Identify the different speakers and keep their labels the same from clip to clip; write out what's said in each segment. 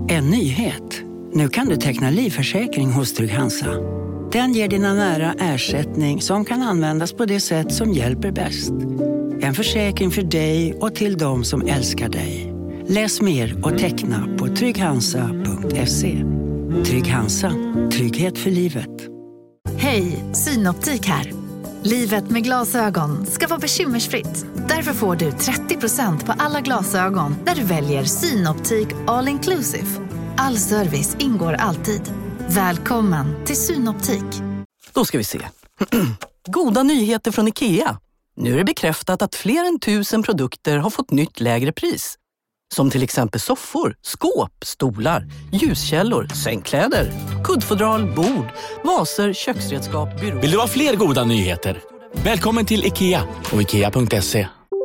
Speaker 1: En nyhet. Nu kan du teckna livförsäkring hos Trygg-Hansa. Den ger dina nära ersättning som kan användas på det sätt som hjälper bäst. En försäkring för dig och till de som älskar dig. Läs mer och teckna på trygghansa.se. Trygg-Hansa. Trygghet för livet.
Speaker 2: Hej, Synoptik här. Livet med glasögon ska vara bekymmersfritt. Därför får du 30% på alla glasögon när du väljer Synoptik All Inclusive. All service ingår alltid. Välkommen till Synoptik.
Speaker 3: Då ska vi se. Goda nyheter från IKEA. Nu är det bekräftat att fler än 1000 produkter har fått nytt lägre pris. Som till exempel soffor, skåp, stolar, ljuskällor, sängkläder, kuddfodral, bord, vaser, köksredskap, byråer.
Speaker 4: Vill du ha fler goda nyheter? Välkommen till IKEA och IKEA.se.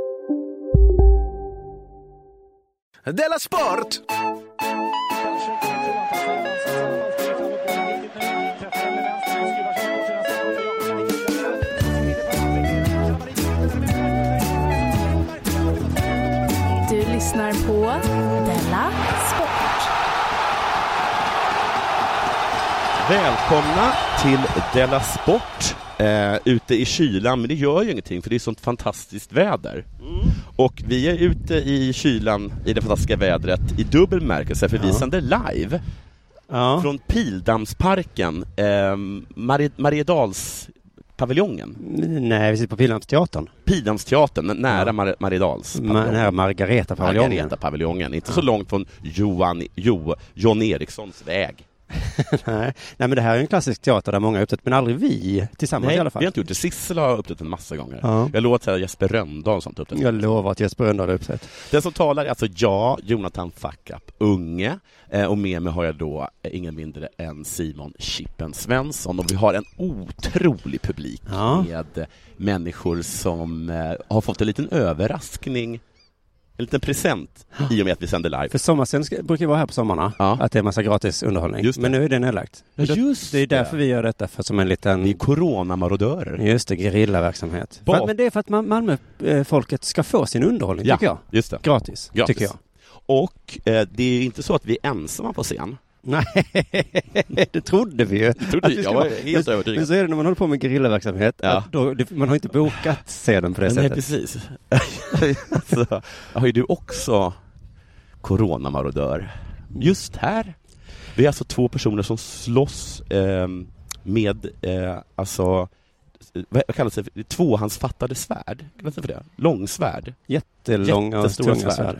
Speaker 5: Della Sport!
Speaker 6: Du lyssnar på Della Sport.
Speaker 7: Välkomna till Della Sport. Ute i kylan, men det gör ju ingenting för det är sånt fantastiskt väder. Och vi är ute i kylan i det fantastiska vädret i dubbel märkelse, för vi sänder live från Pildammsparken, Mariedalspaviljongen.
Speaker 8: Nej, vi sitter på Pildammsteatern.
Speaker 7: Pildammsteatern, nära Mariedalspaviljongen.
Speaker 8: Nära Margareta-paviljongen.
Speaker 7: Margareta-paviljongen, inte så långt från John Erikssons väg.
Speaker 8: Nej, men det här är en klassisk teater där många har uppträtt, men aldrig vi tillsammans.
Speaker 7: Nej,
Speaker 8: i alla fall.
Speaker 7: Vi har inte gjort det. Sissela har uppträtt en massa gånger.
Speaker 8: Ja.
Speaker 7: Jag lovar att Jesper Rönndahl som uppträtt.
Speaker 8: Jag lovar att Jesper Rönndahl har uppträtt.
Speaker 7: Den som talar är alltså jag, Jonathan Fuck Up Unge, och med mig har jag då ingen mindre än Simon Chippen Svensson, och vi har en otrolig publik med människor som har fått en liten överraskning, en liten present i och med att vi sänder live.
Speaker 8: För sommarscen brukar vara här på sommarna, att det är massa gratis underhållning. Men nu är det nedlagt.
Speaker 7: Ja, just
Speaker 8: det är därför vi gör detta, för som en liten...
Speaker 7: Vi är coronamarodörer.
Speaker 8: Just det, gerillaverksamhet. Men det är för att Malmö-folket ska få sin underhållning, tycker jag.
Speaker 7: Just det.
Speaker 8: Gratis, tycker jag.
Speaker 7: Och det är inte så att vi är ensamma på scen.
Speaker 8: Nej, det trodde vi ju.
Speaker 7: Jag var helt övertygad.
Speaker 8: Men så är det när man håller på med gerillaverksamhet, man har inte bokat scenen på det sättet.
Speaker 7: Nej, precis. Så har ju du också coronamarodör. Just här. Vi är alltså två personer som slåss med alltså vad kallas det? Tvåhandsfattade svärd. Kallas det för det? Långsvärd.
Speaker 8: Jättelånga och tunga svärd.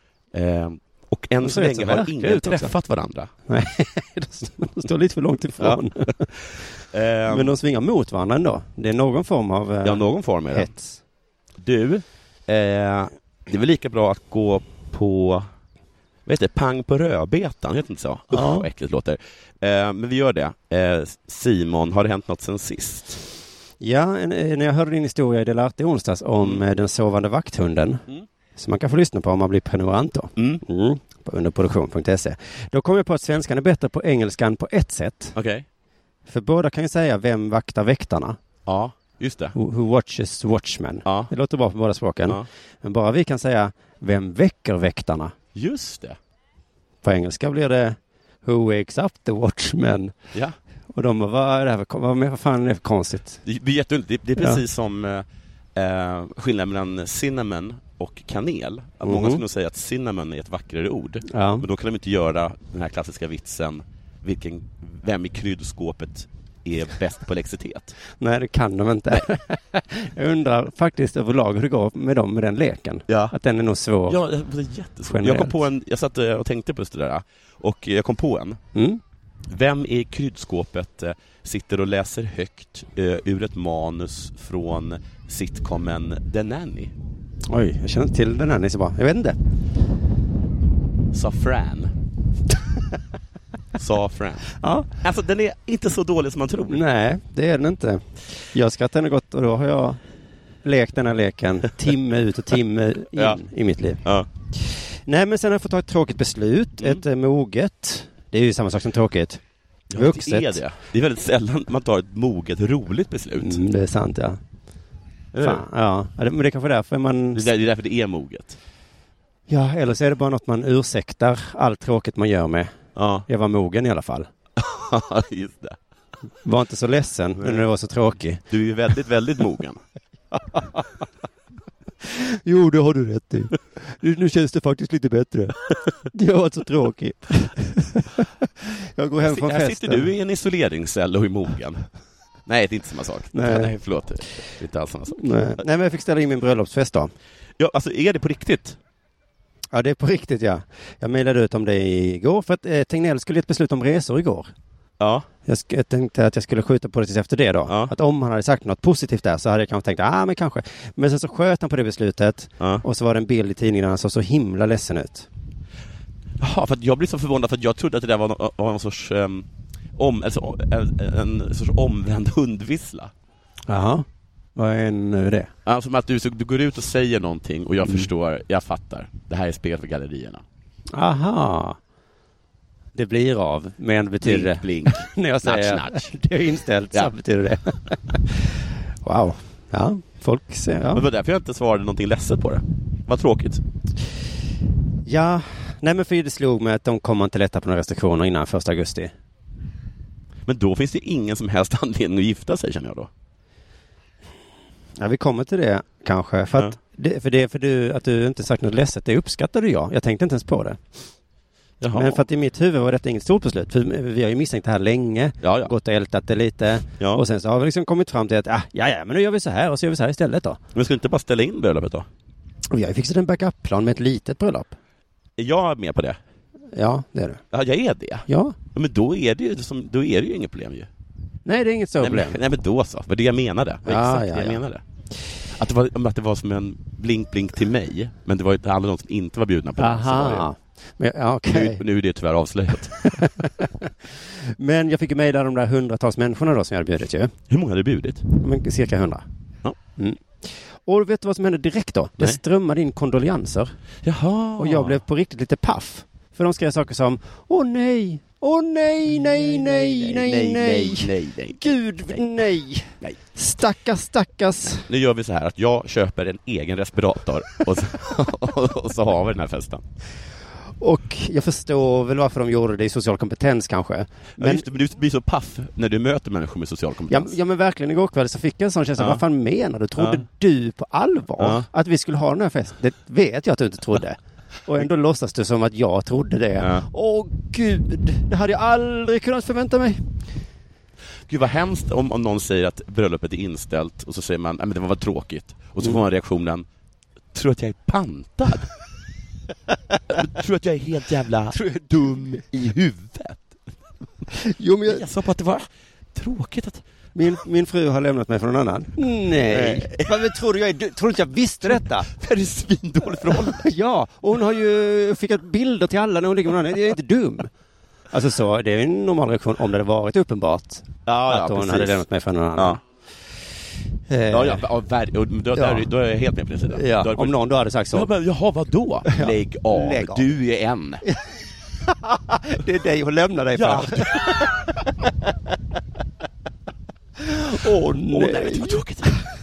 Speaker 7: Och än så länge har ingen träffat varandra.
Speaker 8: Nej, de står lite för långt ifrån. Men de svingar mot varandra ändå. Det är någon form av
Speaker 7: någon form är det.
Speaker 8: Hets.
Speaker 7: Du, det är väl lika bra att gå på pang på rödbetan, heter inte så? Vad äckligt låter. Men vi gör det. Simon, har det hänt något sen sist?
Speaker 8: Ja, när jag hörde din historia i Delarte onsdags om den sovande vakthunden, som man kan få lyssna på om man blir prenumerant då. På underproduktion.se. Då kom jag på att svenskan är bättre på engelskan på ett sätt.
Speaker 7: Okej.
Speaker 8: För båda kan ju säga vem vaktar väktarna.
Speaker 7: Ja, just det.
Speaker 8: Who watches watchmen.
Speaker 7: Ja.
Speaker 8: Det låter bra på båda språken.
Speaker 7: Ja.
Speaker 8: Men bara vi kan säga vem väcker väktarna.
Speaker 7: Just det.
Speaker 8: På engelska blir det Who wakes up the watchmen.
Speaker 7: Ja.
Speaker 8: Och de bara, vad fan är det för konstigt?
Speaker 7: Det är precis som skillnaden mellan cinnamon och kanel. Att många skulle nog säga att cinnamon är ett vackrare ord.
Speaker 8: Ja.
Speaker 7: Men då kan de inte göra den här klassiska vitsen vem i kryddskåpet är bäst på lexitet.
Speaker 8: Nej, det kan de inte. Jag undrar faktiskt överlag hur det går med dem med den leken.
Speaker 7: Ja.
Speaker 8: Att den är nog svår.
Speaker 7: Ja, det är jättesvårt. Jag satt och tänkte på det där och jag kom på en. Vem i kryddskåpet sitter och läser högt ur ett manus från sitcomen The Nanny?
Speaker 8: Oj, jag känner inte till The Nanny så bra. Jag vet inte.
Speaker 7: Safran. Ja. Alltså den är inte så dålig som man tror.
Speaker 8: Nej, det är den inte. Jag skrattar ändå gott och då har jag lekt den här leken timme ut och timme in i mitt liv.
Speaker 7: Ja.
Speaker 8: Nej, men sen har jag fått ta ett tråkigt beslut. Ett moget. Det är ju samma sak som tråkigt. Vuxet.
Speaker 7: Det är väldigt sällan man tar ett moget, roligt beslut.
Speaker 8: Det är sant, ja. Fan, ja. Men det är kanske därför man...
Speaker 7: Det är därför det är moget.
Speaker 8: Ja, eller så är det bara något man ursäktar allt tråkigt man gör med.
Speaker 7: Ja.
Speaker 8: Jag var mogen i alla fall.
Speaker 7: Just det.
Speaker 8: Var inte så ledsen när du var så tråkig.
Speaker 7: Du är ju väldigt, väldigt mogen.
Speaker 8: Jo, det har du rätt i. Nu känns det faktiskt lite bättre. Jag var så tråkig. Jag går hem från festen.
Speaker 7: Här sitter du i en isoleringscell och är mogen. Nej, det är inte samma sak. Nej, förlåt. Det är inte alls samma sak.
Speaker 8: Nej, men jag fick ställa in min bröllopsfest då.
Speaker 7: Ja, alltså är det på riktigt?
Speaker 8: Ja, det är på riktigt, ja. Jag mejlade ut om det igår för att Tegnell skulle ge ett beslut om resor igår.
Speaker 7: Ja.
Speaker 8: Jag tänkte att jag skulle skjuta på det tills efter det då. Ja. Att om han hade sagt något positivt där så hade jag kanske tänkt, men kanske. Men sen så sköt han på det beslutet och så var det en bild i tidningen där han såg så himla ledsen ut.
Speaker 7: Jaha, för att jag blev så förvånad för att jag trodde att det där var en sorts en sorts omvänd hundvissla.
Speaker 8: Jaha. Vad är nu det?
Speaker 7: Alltså att du går ut och säger någonting och jag förstår, jag fattar. Det här är spel för gallerierna.
Speaker 8: Aha. Det blir av, men betyder det
Speaker 7: blink.
Speaker 8: När jag säger
Speaker 7: natch.
Speaker 8: Det är inställt så betyder det. Wow. Ja, folk ser. Ja.
Speaker 7: Men det var därför jag inte svarade någonting ledset på det. Vad tråkigt.
Speaker 8: Ja, nej men för det slog mig att de kommer inte lätta på några restriktioner innan 1 augusti.
Speaker 7: Men då finns det ingen som helst anledning att gifta sig, känner jag då.
Speaker 8: Ja, vi kommer till det kanske. För att du inte sagt något ledset, det uppskattade jag. Jag tänkte inte ens på det. Jaha. Men för att i mitt huvud var detta inget stort beslut. För vi har ju misstänkt det här länge. Ja. Gått och ältat det lite. Ja. Och sen så har vi liksom kommit fram till att men nu gör vi så här och så gör vi så här istället då.
Speaker 7: Men ska du inte bara ställa in bröllopet då?
Speaker 8: Och jag har fixat en backup-plan med ett litet bröllop.
Speaker 7: Är jag med på det?
Speaker 8: Ja, det är du.
Speaker 7: Ja, jag är det.
Speaker 8: Ja.
Speaker 7: Men då är det ju inget problem ju.
Speaker 8: Nej, det är inget så problem.
Speaker 7: Nej, men då så. För det jag menade. Exakt det jag menade. Att det var som en blink till mig. Men det var ju alla de som inte var bjudna på det.
Speaker 8: Aha.
Speaker 7: Nu är det tyvärr avslöjat.
Speaker 8: Men jag fick ju mejla de där 100-tals människorna då som jag hade bjudit ju.
Speaker 7: Hur många hade du bjudit?
Speaker 8: Men cirka 100.
Speaker 7: Ja.
Speaker 8: Mm. Och vet du vad som hände direkt då? Det strömmade in kondolenser.
Speaker 7: Jaha.
Speaker 8: Och jag blev på riktigt lite paff. För de skrev saker som åh nej, Gud, nej. Stackars.
Speaker 7: Nu gör vi så här att jag köper en egen respirator och så har vi den här festen.
Speaker 8: Och jag förstår väl varför de gjorde det i social kompetens kanske.
Speaker 7: Men du blir så paff när du möter människor med social kompetens.
Speaker 8: Ja men verkligen igår kväll så fick jag en sån känsla. Vad fan menar du? Trodde du på allvar att vi skulle ha den här festen? Det vet jag att du inte trodde. Och ändå låtsas du som att jag trodde det. Åh Gud, det hade jag aldrig kunnat förvänta mig.
Speaker 7: Gud vad hemskt om någon säger att bröllopet är inställt och så säger man, men det var tråkigt. Och så får man reaktionen, tror att jag är pantad? Tror att jag är helt jävla dum i huvudet?
Speaker 8: Jo, men
Speaker 7: jag sa på att det var tråkigt att...
Speaker 8: Min fru har lämnat mig för någon annan. Nej. Vad tror du jag är? Tror du inte jag visste detta?
Speaker 7: Det är svindåligt förhållande.
Speaker 8: Ja, och hon har ju skickat bilder till alla när hon ligger med någon annan. Jag är inte dum. Alltså så, det är en normal reaktion om det hade varit uppenbart att hon hade lämnat mig för någon annan.
Speaker 7: Då är jag helt med på det sidan.
Speaker 8: Ja, om någon då hade sagt så.
Speaker 7: Jaha, vadå? Lägg av. Du är en.
Speaker 8: Det är dig hon lämnar dig för. Nej,
Speaker 7: det var tråkigt.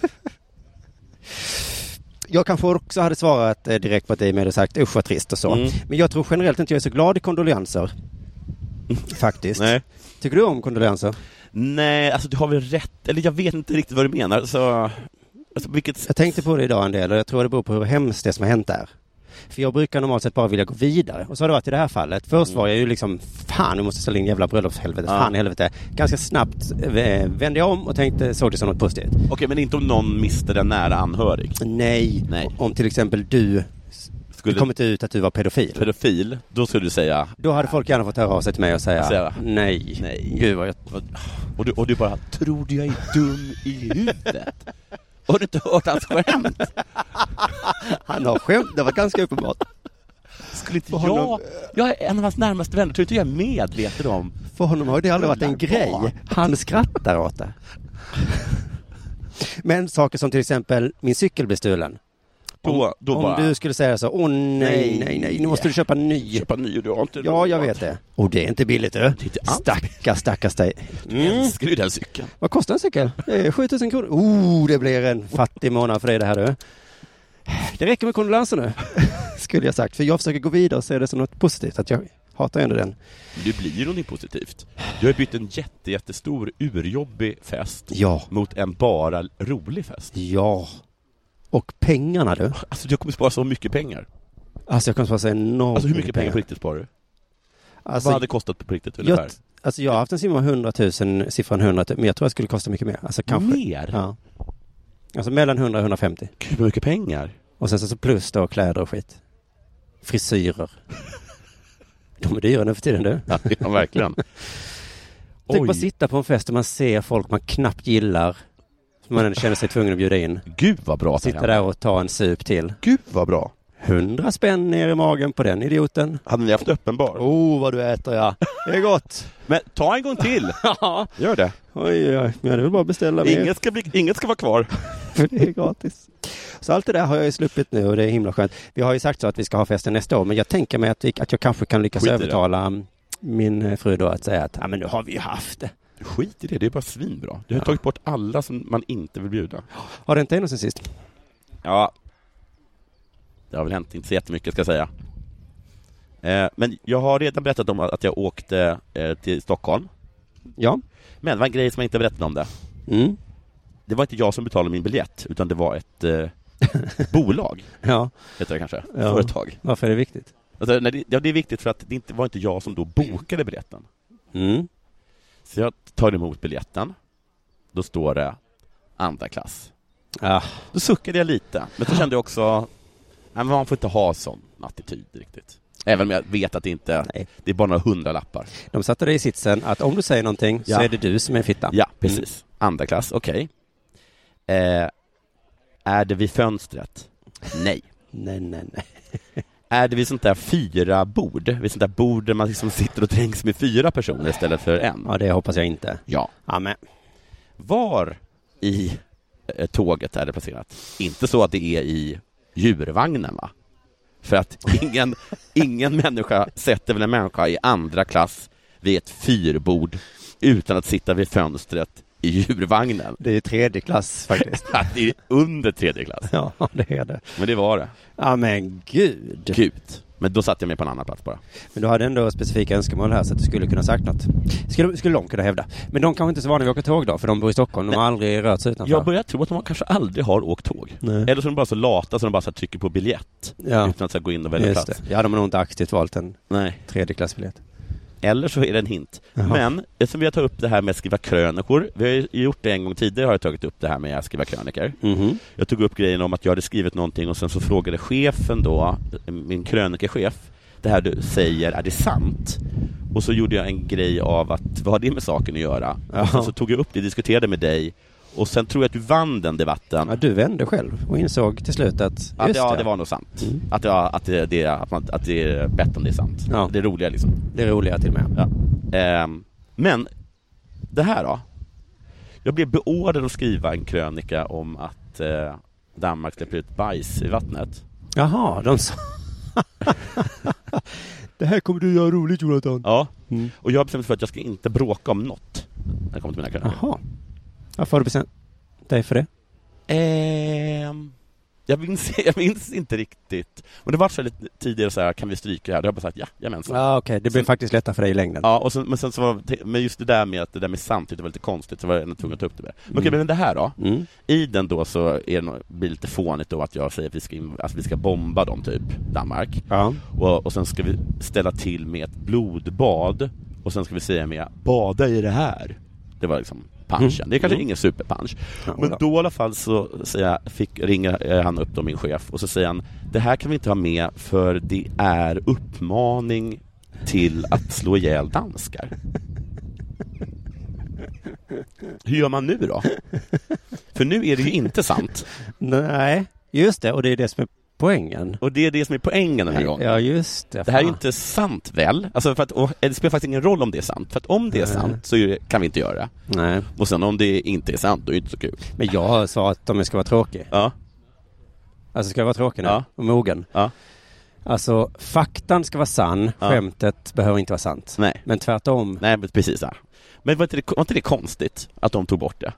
Speaker 8: Jag kanske också hade svarat direkt på att det med och sagt usch vad trist och så. Men jag tror generellt inte jag är så glad i kondolenser. Faktiskt.
Speaker 7: Nej.
Speaker 8: Tycker du om kondolenser?
Speaker 7: Nej, alltså du har väl rätt. Eller jag vet inte riktigt vad du menar. Så,
Speaker 8: Jag tänkte på det idag en del och jag tror det beror på hur hemskt det som har hänt där. För jag brukar normalt sett bara vilja gå vidare. Och så har det varit i det här fallet. Först var jag ju liksom, fan, nu måste ställa in jävla bröllopshelvete. Fan i helvete. Ganska snabbt vände jag om och såg det som något positivt.
Speaker 7: Okej, men inte om någon miste en nära anhörig?
Speaker 8: Nej. Om till exempel det kommit ut att du var pedofil, då skulle du säga... Då hade folk gärna fått höra av sig till mig och säga nej. Gud vad jag...
Speaker 7: Och du bara, tror du jag är dum i huvudet? Har du inte hört hans skämt?
Speaker 8: Han har skämt, det var ganska uppenbart.
Speaker 7: Skulle inte jag är en av hans närmaste vänner, tror inte jag är medveten om.
Speaker 8: För honom har det aldrig varit en grej. Han skrattar åt det. Men saker som till exempel min cykel blir stulen. Om du skulle säga så, nej, nu måste du köpa en ny.
Speaker 7: Du har inte
Speaker 8: jag vet det. Och det är inte billigt, du. Stackars dig.
Speaker 7: Älskar du den cykeln?
Speaker 8: Vad kostar en cykel? 7 000 kronor. Det blir en fattig månad för dig det här, du. Det räcker med kondolenser nu. skulle jag sagt. För jag försöker gå vidare och se det som något positivt. Att jag hatar ändå den.
Speaker 7: Det blir ju någonting positivt. Du har bytt en jättestor urjobbig fest mot en bara rolig fest.
Speaker 8: Ja. Och pengarna du.
Speaker 7: Alltså du kommer spara så mycket pengar.
Speaker 8: Alltså jag kommer spara så enormt.
Speaker 7: Alltså hur mycket pengar på riktigt sparar du?
Speaker 8: Alltså,
Speaker 7: vad hade det kostat på riktigt ungefär?
Speaker 8: Jag har haft en siffra 100 000, siffran 100 000, men jag tror att det skulle kosta mycket mer. Alltså kanske.
Speaker 7: Mer?
Speaker 8: Ja. Alltså mellan 100 och 150.
Speaker 7: Gud, mycket pengar.
Speaker 8: Och sen så plus då kläder och skit. Frisyrer. De är dyra nu för tiden du.
Speaker 7: Ja, verkligen.
Speaker 8: Tänk bara sitta på en fest och man ser folk man knappt gillar. Som man känner sig tvungen att bjuda in.
Speaker 7: Gud vad bra.
Speaker 8: Sitta där och ta en sup till.
Speaker 7: Gud vad bra.
Speaker 8: 100 spänn ner i magen på den idioten.
Speaker 7: Hade ni haft öppen bar?
Speaker 8: Vad du äter, ja. Det är gott.
Speaker 7: Men ta en gång till.
Speaker 8: Ja.
Speaker 7: Gör det.
Speaker 8: Oj, men jag vill bara beställa mer.
Speaker 7: Inget ska vara kvar.
Speaker 8: För det är gratis. Så allt det där har jag ju sluppit nu och det är himla skönt. Vi har ju sagt så att vi ska ha festen nästa år, men jag tänker mig att jag kanske kan lyckas övertala min fru då att säga att men nu har vi ju haft det.
Speaker 7: Skit i det, det är bara svinbra. Du har tagit bort alla som man inte vill bjuda.
Speaker 8: Har det inte hänt sen sist?
Speaker 7: Ja. Det har väl hänt inte så jättemycket ska jag säga. Men jag har redan berättat om att jag åkte till Stockholm.
Speaker 8: Ja.
Speaker 7: Men det var en grej som jag inte berättade om det.
Speaker 8: Mm.
Speaker 7: Det var inte jag som betalade min biljett, utan det var ett bolag.
Speaker 8: Ja.
Speaker 7: Heter det kanske?
Speaker 8: Ja.
Speaker 7: Företag.
Speaker 8: Varför är det viktigt?
Speaker 7: Alltså, det är viktigt för att det var inte jag som då bokade biljetten.
Speaker 8: Mm.
Speaker 7: Så jag tar emot biljetten. Då står det andra klass.
Speaker 8: Ah.
Speaker 7: Då suckade jag lite. Men så kände jag också att man får inte ha sån attityd riktigt. Även om jag vet att det är bara några 100 lappar.
Speaker 8: De satte dig i sitsen att om du säger någonting så är det du som är fitta.
Speaker 7: Ja, precis. Andra klass, okej. Är det vid fönstret? Nej.
Speaker 8: Nej.
Speaker 7: Är det vid sånt där 4 bord? Vid sånt där bord där man liksom sitter och trängs med 4 personer istället för en?
Speaker 8: Ja, det hoppas jag inte.
Speaker 7: Ja.
Speaker 8: Amen.
Speaker 7: Var i tåget är det placerat? Inte så att det är i djurvagnen, va? För att ingen människa sätter väl en människa i andra klass vid ett 4-bord utan att sitta vid fönstret i djurvagnen.
Speaker 8: Det är 3:e klass faktiskt.
Speaker 7: Det är under 3:e klass.
Speaker 8: Ja, det är det.
Speaker 7: Men det var det.
Speaker 8: Ja, men gud.
Speaker 7: Men då satt jag med på en annan plats bara.
Speaker 8: Men du hade ändå specifika önskemål här så att du skulle kunna sagt något. Skulle de kunna hävda. Men de kanske inte är så vana vid att åka tåg då, för de bor i Stockholm. De har aldrig rört sig utanför.
Speaker 7: Jag börjar tro att de kanske aldrig har åkt tåg. Nej. Eller så är de bara så lata så de bara så trycker på biljett utan att gå in och välja plats.
Speaker 8: Ja, de har nog inte aktivt valt en 3:e klassbiljett.
Speaker 7: Eller så är det en hint. Jaha. Men eftersom vi har tagit upp det här med att skriva krönikor. Vi har ju gjort det en gång tidigare, har jag tagit upp det här med att skriva krönikor. Mm-hmm. Jag tog upp grejen om att jag hade skrivit någonting och sen så frågade chefen då, min krönikechef, det här du säger, är det sant? Och så gjorde jag en grej av att, vad har det med saken att göra? Och sen så tog jag upp det, diskuterade med dig. Och sen tror jag att du vann den debatten.
Speaker 8: Ja, du vände själv och insåg till slut att
Speaker 7: det var nog sant. Mm. Att det är bättre om det är sant. Ja. Det är roliga liksom.
Speaker 8: Det är roliga till och med.
Speaker 7: Ja. Men det här då. Jag blev beordrad att skriva en krönika om att Danmark släpper ut bajs i vattnet.
Speaker 8: Jaha, de sa... Det här kommer du göra roligt, Jonathan.
Speaker 7: Ja. Mm. Och jag har bestämt för att jag ska inte bråka om något när jag kommer till mina krönikor.
Speaker 8: Jaha. Varför har du bestämt dig för det?
Speaker 7: Jag minns inte riktigt. Men det var så lite tidigare så här, kan vi stryka här? Då har jag bara sagt jajamensan.
Speaker 8: Ja, okej. Det blir faktiskt lättare för dig i längden.
Speaker 7: Ja, och men sen så var men just det där med samt det var lite konstigt, så var jag ändå tvungen att ta upp det med. Men okej, men det här då. Mm. I den då så blir det lite fånigt då att jag säger att vi ska bomba dem typ, Danmark. Ja. Och sen ska vi ställa till med ett blodbad. Och sen ska vi säga med bada i det här. Det var liksom punchen. Det är kanske ingen superpunch. Men då i alla fall så ringer han upp då min chef och så säger han, det här kan vi inte ha med för det är uppmaning till att slå ihjäl danskar. Hur gör man nu då? För nu är det ju inte sant.
Speaker 8: Nej, just det. Och det är det som är poängen.
Speaker 7: Och det är det som är poängen den här gången.
Speaker 8: Ja, just det.
Speaker 7: Det här är ju inte sant väl? Alltså för att, det spelar faktiskt ingen roll om det är sant. För att om det är sant så kan vi inte göra det. Nej. Och sen om det inte är sant, då är det inte så kul.
Speaker 8: Men jag sa att de ska vara tråkiga. Ja. Alltså ska jag vara tråkig nu? Ja. Och mogen. Ja. Alltså, faktan ska vara sann. Ja. Skämtet behöver inte vara sant. Nej. Men tvärtom.
Speaker 7: Nej, precis så. Men var inte det konstigt att de tog bort det?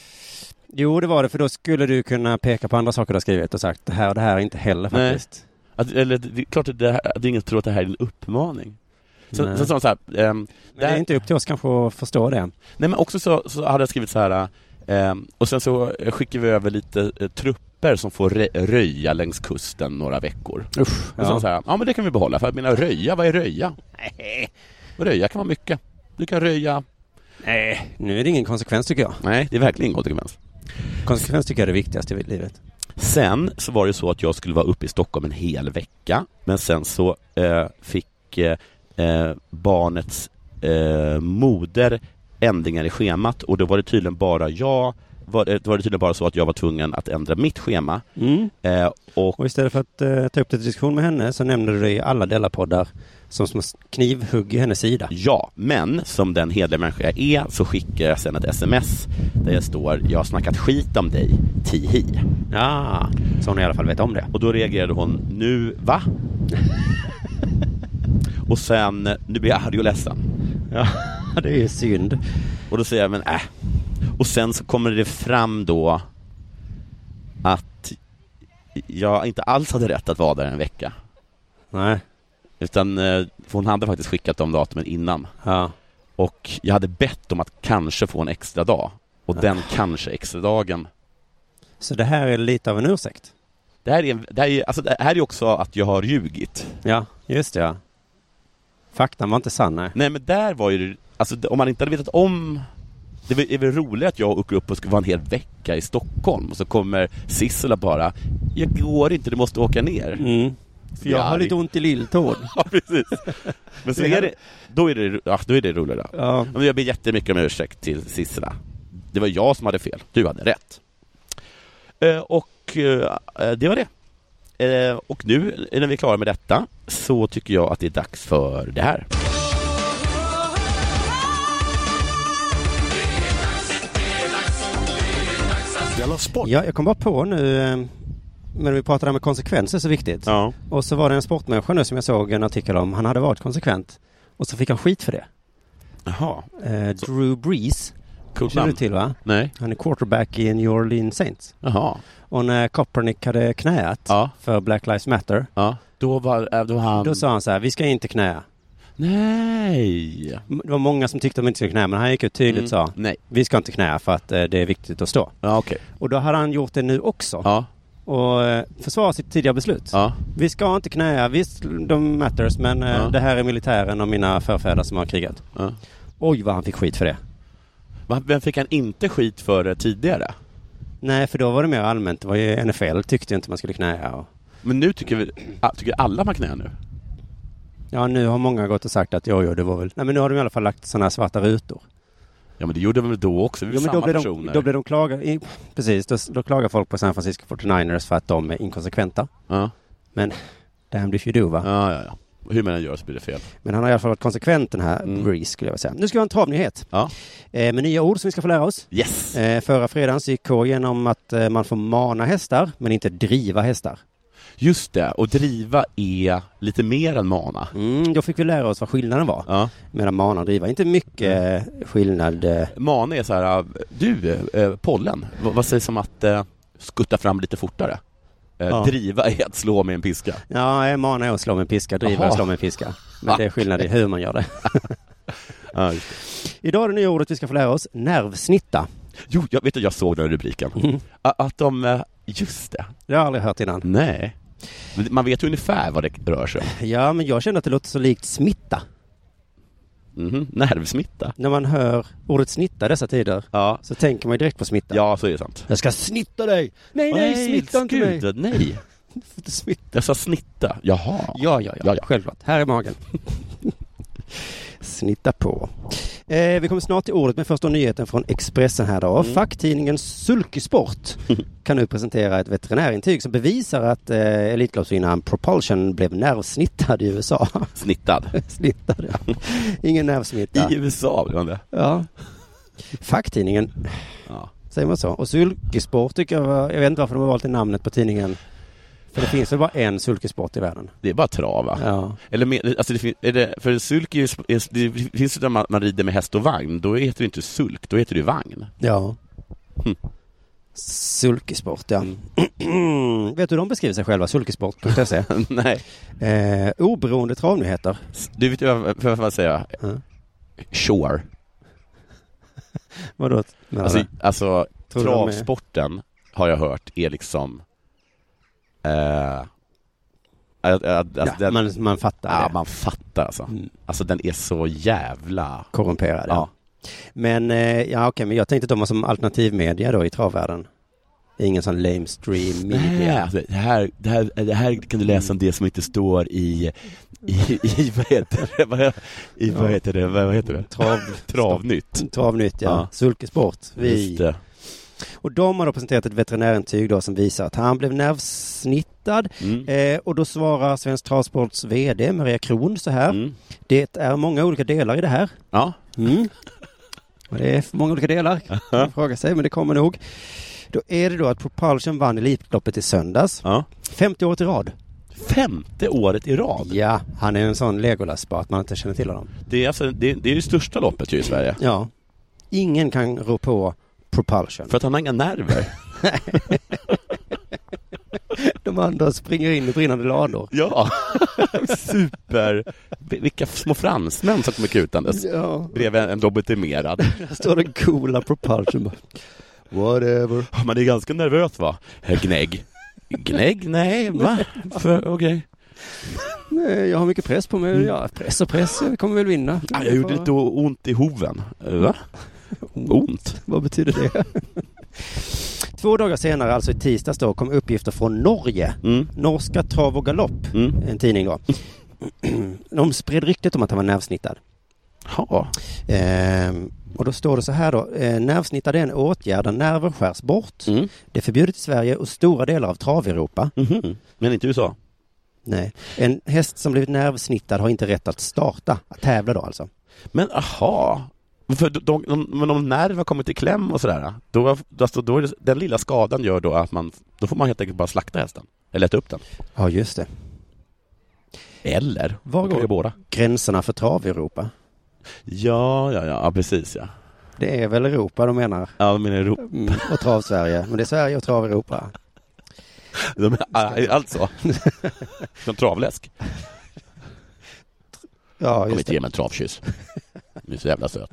Speaker 8: Jo, det var det, för då skulle du kunna peka på andra saker du har skrivit och sagt det här är inte heller faktiskt.
Speaker 7: Eller det är klart att ingen tror att det här är en uppmaning. Så här,
Speaker 8: det är inte upp till oss kanske att förstå det.
Speaker 7: Nej, men också så hade jag skrivit så här, och sen så skickar vi över lite trupper som får röja längs kusten några veckor.
Speaker 8: Usch,
Speaker 7: och så här, men det kan vi behålla. För att mina röja, vad är röja? Nej, röja kan vara mycket. Du kan röja.
Speaker 8: Nej, nu är det ingen konsekvens tycker jag.
Speaker 7: Nej, det är verkligen ingen konsekvens.
Speaker 8: Konsekvens tycker jag är det viktigaste i livet.
Speaker 7: Sen så var det så att jag skulle vara uppe i Stockholm en hel vecka. Men sen så fick barnets moder ändringar i schemat. Och då var det tydligen bara så att jag var tvungen att ändra mitt schema. Och
Speaker 8: istället för att ta upp det till diskussion med henne så nämnde du det i alla Della-poddar som knivhugg i hennes sida.
Speaker 7: Ja, men som den hederliga människa jag är så skickar jag sen ett sms där jag står: jag har snackat skit om dig, tihi.
Speaker 8: Ja, så hon i alla fall vet om det.
Speaker 7: Och då reagerade hon: nu, va? Och sen, nu blir jag arg och ledsen.
Speaker 8: Ja, det är ju synd.
Speaker 7: Och då säger jag, men Och sen så kommer det fram då att jag inte alls hade rätt att vara där en vecka.
Speaker 8: Nej.
Speaker 7: Utan för hon hade faktiskt skickat de datumen innan.
Speaker 8: Ja.
Speaker 7: Och jag hade bett om att kanske få en extra dag. Och den kanske extra dagen.
Speaker 8: Så det här är lite av en ursäkt?
Speaker 7: Det här är också att jag har ljugit.
Speaker 8: Ja, just det. Ja. Faktan var inte sann, nej.
Speaker 7: Nej, men där var ju... Alltså, om man inte hade vetat om... Det är väl roligt att jag åker upp och ska vara en hel vecka i Stockholm. Och så kommer Sissela bara: jag går inte, du måste åka ner.
Speaker 8: För jag har lite ont i lilltån.
Speaker 7: Ja, precis. Men så då är det roligt.
Speaker 8: Ja.
Speaker 7: Men jag ber jättemycket om ursäkt till Sissela. Det var jag som hade fel. Du hade rätt. Och det var det. Och nu när vi är klara med detta så tycker jag att det är dags för det här.
Speaker 8: Ja, jag kom bara på nu när vi pratade om konsekvenser så viktigt.
Speaker 7: Ja.
Speaker 8: Och så var det en sportmänniska nu som jag såg en artikel om. Han hade varit konsekvent. Och så fick han skit för det.
Speaker 7: Jaha.
Speaker 8: Drew Brees.
Speaker 7: Cool.
Speaker 8: Känner du till, va?
Speaker 7: Nej.
Speaker 8: Han är quarterback i New Orleans Saints.
Speaker 7: Jaha.
Speaker 8: Och när Kaepernick hade knäat för Black Lives Matter.
Speaker 7: Ja. Då
Speaker 8: sa han så här: vi ska inte knäa.
Speaker 7: Nej.
Speaker 8: Det var många som tyckte att de inte skulle knäa, men han gick ut tydligt och sa:
Speaker 7: nej,
Speaker 8: vi ska inte knäa för att det är viktigt att stå.
Speaker 7: Ja, okay.
Speaker 8: Och då hade han gjort det nu också.
Speaker 7: Ja.
Speaker 8: Och försvara sitt tidigare beslut.
Speaker 7: Ja.
Speaker 8: Vi ska inte knäa, visst de matters, men det här är militären och mina förfäder som har krigat.
Speaker 7: Ja.
Speaker 8: Oj, vad han fick skit för det.
Speaker 7: Vem fick han inte skit för tidigare?
Speaker 8: Nej, för då var det mer allmänt. Det var ju NFL tyckte inte man skulle knäa.
Speaker 7: Men nu tycker alla man knä nu?
Speaker 8: Ja, nu har många gått och sagt att jo, det var väl... Nej, men nu har de i alla fall lagt sådana här svarta rutor.
Speaker 7: Ja, men det gjorde de väl då också?
Speaker 8: Ja, men då blev de klaga... Precis, då klagar folk på San Francisco 49ers för att de är inkonsekventa. Ja. Men damn if you do, va?
Speaker 7: Ja. Hur man än gör så blir det fel.
Speaker 8: Men han har i alla fall varit konsekvent, den här Breeze, skulle jag vilja säga. Nu ska vi ha en travnyhet.
Speaker 7: Ja.
Speaker 8: Med nya ord som vi ska få lära oss.
Speaker 7: Yes.
Speaker 8: Förra fredagen så gick K igenom att man får mana hästar, men inte driva hästar.
Speaker 7: Just det, och driva är lite mer än mana.
Speaker 8: Då fick vi lära oss vad skillnaden var.
Speaker 7: Ja.
Speaker 8: Medan mana och driva, inte mycket skillnad.
Speaker 7: Mana är så här, pollen, vad sägs om att skutta fram lite fortare? Driva är att slå med en piska.
Speaker 8: Ja, mana är att slå med en piska, driva är att slå med en piska. Men det är skillnad i hur man gör det.
Speaker 7: Ja, just det.
Speaker 8: Idag är det nya ordet vi ska få lära oss, nervsnitta.
Speaker 7: Jo, jag såg den rubriken. Att de, just det.
Speaker 8: Det har jag aldrig hört innan.
Speaker 7: Nej. Man vet ju ungefär vad det rör sig om.
Speaker 8: Ja, men jag känner att det låter så likt smitta.
Speaker 7: Nervsmitta.
Speaker 8: När man hör ordet snitta dessa tider så tänker man ju direkt på smitta.
Speaker 7: Ja, så är det sant.
Speaker 8: Jag ska snitta dig! Nej, smitta inte mig!
Speaker 7: Nej,
Speaker 8: smitta.
Speaker 7: Jag sa snitta. Jaha.
Speaker 8: Ja, självklart. Här är magen. Snitta på. Vi kommer snart till ordet, men först då nyheten från Expressen här då. Facktidningen Sulkesport kan nu presentera ett veterinärintyg som bevisar att elitloppsvinnaren Propulsion blev nervsnittad i USA.
Speaker 7: Snittad,
Speaker 8: ja. Ingen nervsmitta.
Speaker 7: I USA blev han det.
Speaker 8: Ja. Facktidningen, säger man så. Och Sulkesport tycker jag vet inte varför de har valt det namnet på tidningen. För det finns väl bara en sulkesport i världen.
Speaker 7: Det är bara trava.
Speaker 8: Ja.
Speaker 7: Eller alltså för sulk det finns det där man rider med häst och vagn. Då heter det inte sulk, då heter det vagn.
Speaker 8: Ja. Sulkesport, ja. Vet du hur de beskriver sig själva? Sulkesport.se.
Speaker 7: Nej.
Speaker 8: Oberoende travnyheter.
Speaker 7: Du vet ju vad säga? Sure.
Speaker 8: Vadå?
Speaker 7: Alltså travsporten har jag hört är liksom
Speaker 8: man fattar
Speaker 7: ja,
Speaker 8: det.
Speaker 7: man fattar alltså. Alltså den är så jävla
Speaker 8: korrumperad.
Speaker 7: Ja.
Speaker 8: Men men jag tänkte att de var som alternativmedia då i travvärlden. Ingen sån lamestream media.
Speaker 7: Alltså, det här kan du läsa om det som inte står i vad heter det? Travnytt.
Speaker 8: Travnytt, ja. Sulkesport.
Speaker 7: Just det.
Speaker 8: Och de har då presenterat ett veterinärintyg då som visar att han blev nervsnittad. Och då svarar Svensk Travsports vd Maria Kron så här. Det är många olika delar i det här.
Speaker 7: Ja.
Speaker 8: Och det är många olika delar. Man frågar sig, men det kommer nog. Då är det då att Propulsion vann Elitloppet i söndags. 50 år i rad.
Speaker 7: 50 året i rad?
Speaker 8: Ja, han är en sån Legolas bara att man inte känner till honom.
Speaker 7: Det är alltså, det är det största loppet ju i Sverige.
Speaker 8: Ja. Ingen kan rå på Propulsion.
Speaker 7: För att han har inga nerver.
Speaker 8: De andra springer in i brinnande lador.
Speaker 7: Ja, super. Vilka små fransmän som kommer kutandes.
Speaker 8: Ja.
Speaker 7: Bredvid en lobotomerad.
Speaker 8: Där står den coola Propulsion. Whatever.
Speaker 7: Man är ganska nervös, va? Gnägg. Gnägg? Nej, va? Okej.
Speaker 8: Nej, jag har mycket press på mig. Ja, press och press. Jag kommer väl vinna.
Speaker 7: Jag gjorde lite ont i hoven. Va? Ont?
Speaker 8: Vad betyder det? 2 dagar senare, alltså i tisdags då, kom uppgifter från Norge. Norska Trav och Galopp, en tidning då. De spred ryktet om att han var nervsnittad.
Speaker 7: Ja.
Speaker 8: Och då står det så här då. Nervsnittad är en åtgärd där nerver skärs bort. Det är förbjudet i Sverige och stora delar av Trav-Europa.
Speaker 7: Men inte i USA?
Speaker 8: Nej. En häst som blivit nervsnittad har inte rätt att starta. Att tävla då alltså.
Speaker 7: Men aha. För men om nerver kommer till kläm och sådär, då är det, den lilla skadan gör då att då får man helt enkelt bara slakta hästen. Eller äta upp den.
Speaker 8: Ja, just det.
Speaker 7: Eller?
Speaker 8: Var går
Speaker 7: båda?
Speaker 8: Gränserna för Trav-Europa?
Speaker 7: Ja, precis, ja.
Speaker 8: Det är väl Europa de menar?
Speaker 7: Ja, de menar Europa.
Speaker 8: Och Trav-Sverige. Men det är Sverige och Trav-Europa.
Speaker 7: Alltså. Som travläsk.
Speaker 8: Ja, just
Speaker 7: det. Inte ge mig en travkyss. Du är så jävla söt.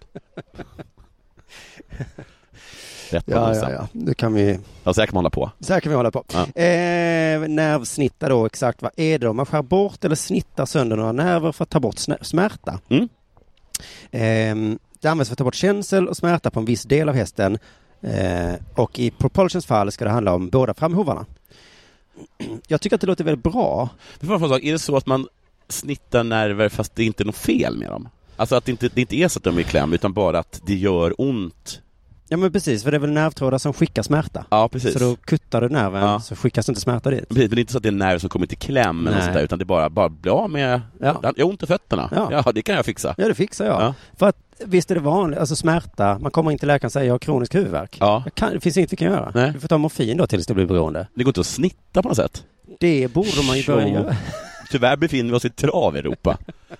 Speaker 7: Rätt på
Speaker 8: ja. Nu kan vi...
Speaker 7: Ja, så här kan man hålla på.
Speaker 8: Så här kan vi hålla på. Ja. Nervsnitta då, exakt. Vad är det då? Man skär bort eller snittar sönder några nerver för att ta bort smärta. Det används för att ta bort känsel och smärta på en viss del av hästen. Och i Propulsions fall ska det handla om båda framhovarna. Jag tycker att det låter väldigt bra.
Speaker 7: Är det så att man snittar nerver fast det inte är något fel med dem? Alltså att det inte är så att de är i kläm, utan bara att det gör ont.
Speaker 8: Ja, men precis, för det är väl nervtrådar som skickar smärta.
Speaker 7: Ja, precis.
Speaker 8: Så då kuttar du nerven så skickas inte smärta dit.
Speaker 7: Precis, men det är inte så att det är nerv som kommer till kläm eller sånt där, utan det är bara bli av med... Jag har ont i fötterna. Ja, det kan jag fixa.
Speaker 8: Ja, det fixar jag. För att visst är det vanligt, alltså smärta, man kommer in till läkaren och säger jag har kronisk huvudvärk. Det finns inget vi kan göra.
Speaker 7: Nej.
Speaker 8: Du får ta morfin då tills det blir beroende.
Speaker 7: Det går inte att snitta på något sätt.
Speaker 8: Det borde man ju börja göra.
Speaker 7: Tyvärr befinner vi oss i Trav-Europa.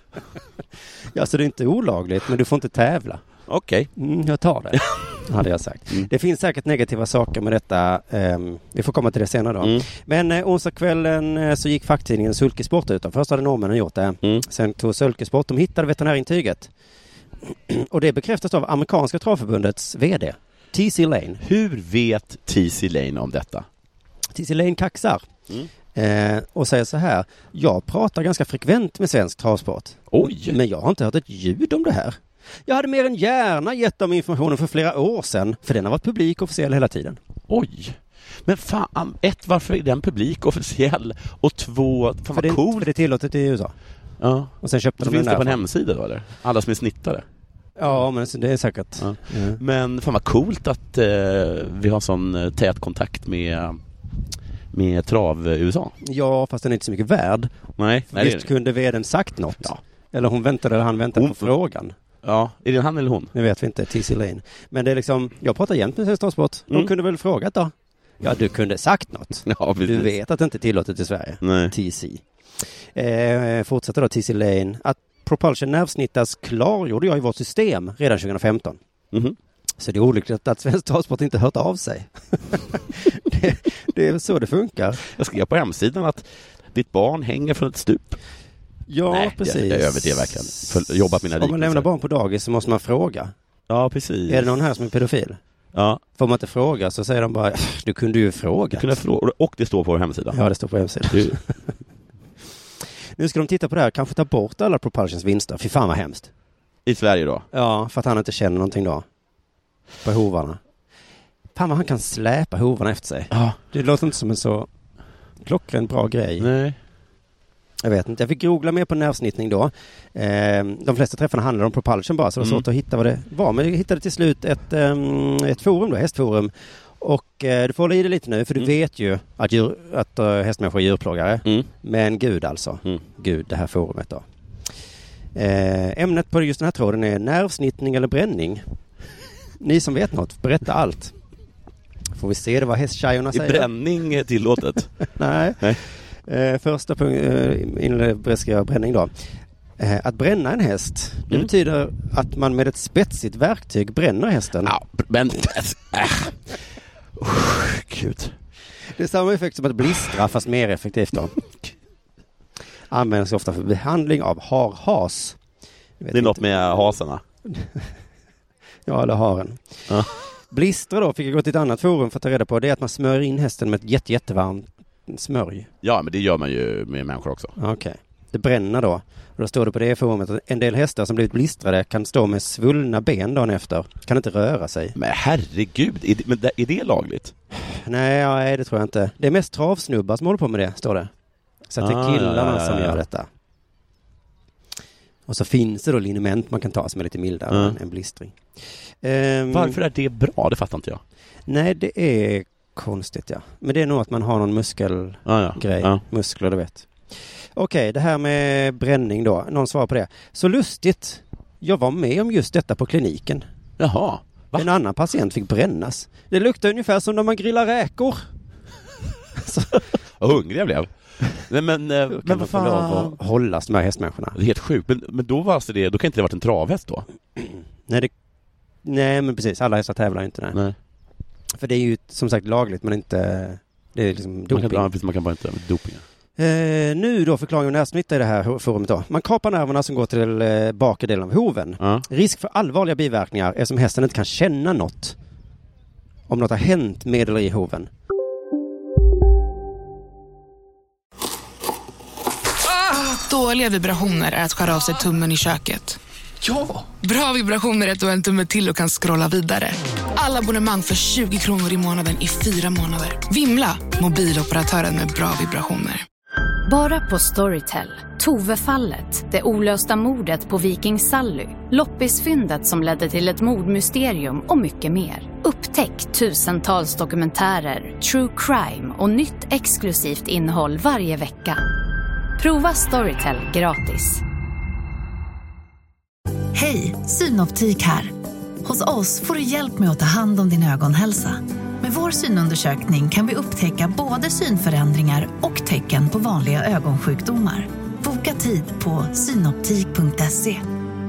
Speaker 8: Ja, så det är inte olagligt, men du får inte tävla.
Speaker 7: Okej.
Speaker 8: Jag tar det, hade jag sagt. Det finns säkert negativa saker med detta. Vi får komma till det senare då. Men onsdagskvällen så gick facktidningen Sulkesport ut. Först hade norrmännen gjort det. Sen tog Sulkesport. De hittade veterinärintyget. Och det bekräftas av amerikanska travförbundets vd, TC Lane.
Speaker 7: Hur vet TC Lane om detta?
Speaker 8: TC Lane kaxar. Och säger så här: jag pratar ganska frekvent med svensk travsport.
Speaker 7: Oj.
Speaker 8: Men jag har inte hört ett ljud om det här. Jag hade mer än gärna gett dem informationen för flera år sedan, för den har varit publik och officiell hela tiden.
Speaker 7: Oj. Men fan, varför är den publik och officiell? Och 2, fan vad coolt.
Speaker 8: För det är tillåtet i USA.
Speaker 7: Ja.
Speaker 8: Och sen köpte de
Speaker 7: finns
Speaker 8: den
Speaker 7: det på en hemsida då, eller? Alla som är snittare.
Speaker 8: Ja, men det är säkert.
Speaker 7: Ja. Men fan vad coolt att vi har sån tät kontakt med Trav-USA.
Speaker 8: Ja, fast den är inte så mycket värd.
Speaker 7: Nej.
Speaker 8: Visst kunde vdn sagt något. Ja. Eller han väntade på frågan.
Speaker 7: Ja, är det han eller hon?
Speaker 8: Det vet vi inte, TC Lane. Men det är liksom, jag pratar jämt med Hästsportsport. De kunde väl frågat då? Ja, du kunde sagt något.
Speaker 7: Ja,
Speaker 8: du vet att det inte är tillåtet i Sverige.
Speaker 7: Nej.
Speaker 8: TC. Fortsätter då TC Lane. Att Propulsion nervsnittas klargjorde jag i vårt system redan 2015. Så det är olyckligt att Svensk Travsport inte hört av sig. det är så det funkar.
Speaker 7: Jag skrev på hemsidan att ditt barn hänger från ett stup.
Speaker 8: Ja, nej, precis.
Speaker 7: Jag överdriver verkligen. Jobbat mina
Speaker 8: om man lämnar barn på dagis så måste man fråga.
Speaker 7: Ja, precis.
Speaker 8: Är det någon här som är pedofil?
Speaker 7: Ja.
Speaker 8: Får man inte fråga så säger de bara, du kunde ju fråga.
Speaker 7: Och det står på vår hemsida.
Speaker 8: Ja, det står på hemsidan. Nu ska de titta på det här, kanske ta bort alla Propulsions vinster. Fy fan vad hemskt.
Speaker 7: I Sverige då?
Speaker 8: Ja, för att han inte känner någonting då. På hovarna. Fan vad han kan släpa hovarna efter sig.
Speaker 7: Ja.
Speaker 8: Det låter inte som en så klockren bra grej.
Speaker 7: Nej.
Speaker 8: Jag vet inte. Jag fick googla mer på nervsnittning då. De flesta träffarna handlade om Propulsion bara, så det var svårt att hitta vad det var. Men jag hittade till slut ett forum då, hästforum. Och du får hålla i det lite nu, för du vet ju att hästmänniskor är djurplågare. Men gud alltså. Gud, det här forumet då. Ämnet på just den här tråden är nervsnittning eller bränning. Ni som vet något, berätta allt. Får vi se det vad hästtjejorna säger.
Speaker 7: Är bränning tillåtet?
Speaker 8: Nej. Första bränning då. Att bränna en häst, det betyder att man med ett spetsigt verktyg bränner hästen.
Speaker 7: Ja, men... Gud.
Speaker 8: Det är samma effekt som att blistra, fast mer effektivt då. Används ofta för behandling av harhas.
Speaker 7: Det är något med haserna.
Speaker 8: Ja, eller haren.
Speaker 7: Ja.
Speaker 8: Blistra då, fick jag gå till ett annat forum för att ta reda på. Det är att man smörjer in hästen med ett jättevarmt smörj.
Speaker 7: Ja, men det gör man ju med människor också.
Speaker 8: Okej. Det bränner då. Och då står det på det forumet att en del hästar som blivit blistrade kan stå med svullna ben dagen efter. Kan inte röra sig.
Speaker 7: Men herregud, är det lagligt?
Speaker 8: Nej, det tror jag inte. Det är mest travsnubbar som håller på med det, står det. Så att det är killarna som gör detta. Och så finns det då liniment man kan ta som är lite mildare än blistring.
Speaker 7: Varför är det bra? Det fattar inte jag.
Speaker 8: Nej, det är konstigt, ja. Men det är nog att man har någon muskelgrej.
Speaker 7: Ja.
Speaker 8: Muskler, du vet. Okej, det här med bränning då. Någon svarar på det. Så lustigt. Jag var med om just detta på kliniken.
Speaker 7: Jaha. Va?
Speaker 8: En annan patient fick brännas. Det luktar ungefär som när man grillar räkor.
Speaker 7: Vad hungrig jag blev. Nej, men vad fan?
Speaker 8: Hållas med hästmänniskorna.
Speaker 7: Det är helt sjukt. Men då var alltså det, då kan inte det ha varit en travhäst då?
Speaker 8: Nej, men precis. Alla hästar tävlar inte. Nej. För det är ju som sagt lagligt, men inte... Det är liksom doping.
Speaker 7: Man kan bara inte doping.
Speaker 8: Nu då förklaring om nervsmitta i det här forumet då. Man kapar nerverna som går till bakre delen av hoven. Risk för allvarliga biverkningar är som hästen inte kan känna något. Om något har hänt med eller i hoven.
Speaker 9: Dåliga vibrationer är att skära av sig tummen i köket.
Speaker 5: Ja!
Speaker 9: Bra vibrationer är att du har en tumme till och kan scrolla vidare. Alla abonnemang för 20 kronor i månaden i 4 månader. Vimla! Mobiloperatören med bra vibrationer.
Speaker 10: Bara på Storytel. Tove-fallet, det olösta mordet på Viking Sally, loppisfyndet som ledde till ett mordmysterium och mycket mer. Upptäck tusentals dokumentärer, true crime och nytt exklusivt innehåll varje vecka. Prova Storytel gratis.
Speaker 2: Hej, Synoptik här. Hos oss får du hjälp med att ta hand om din ögonhälsa. Med vår synundersökning kan vi upptäcka både synförändringar och tecken på vanliga ögonsjukdomar. Boka tid på synoptik.se.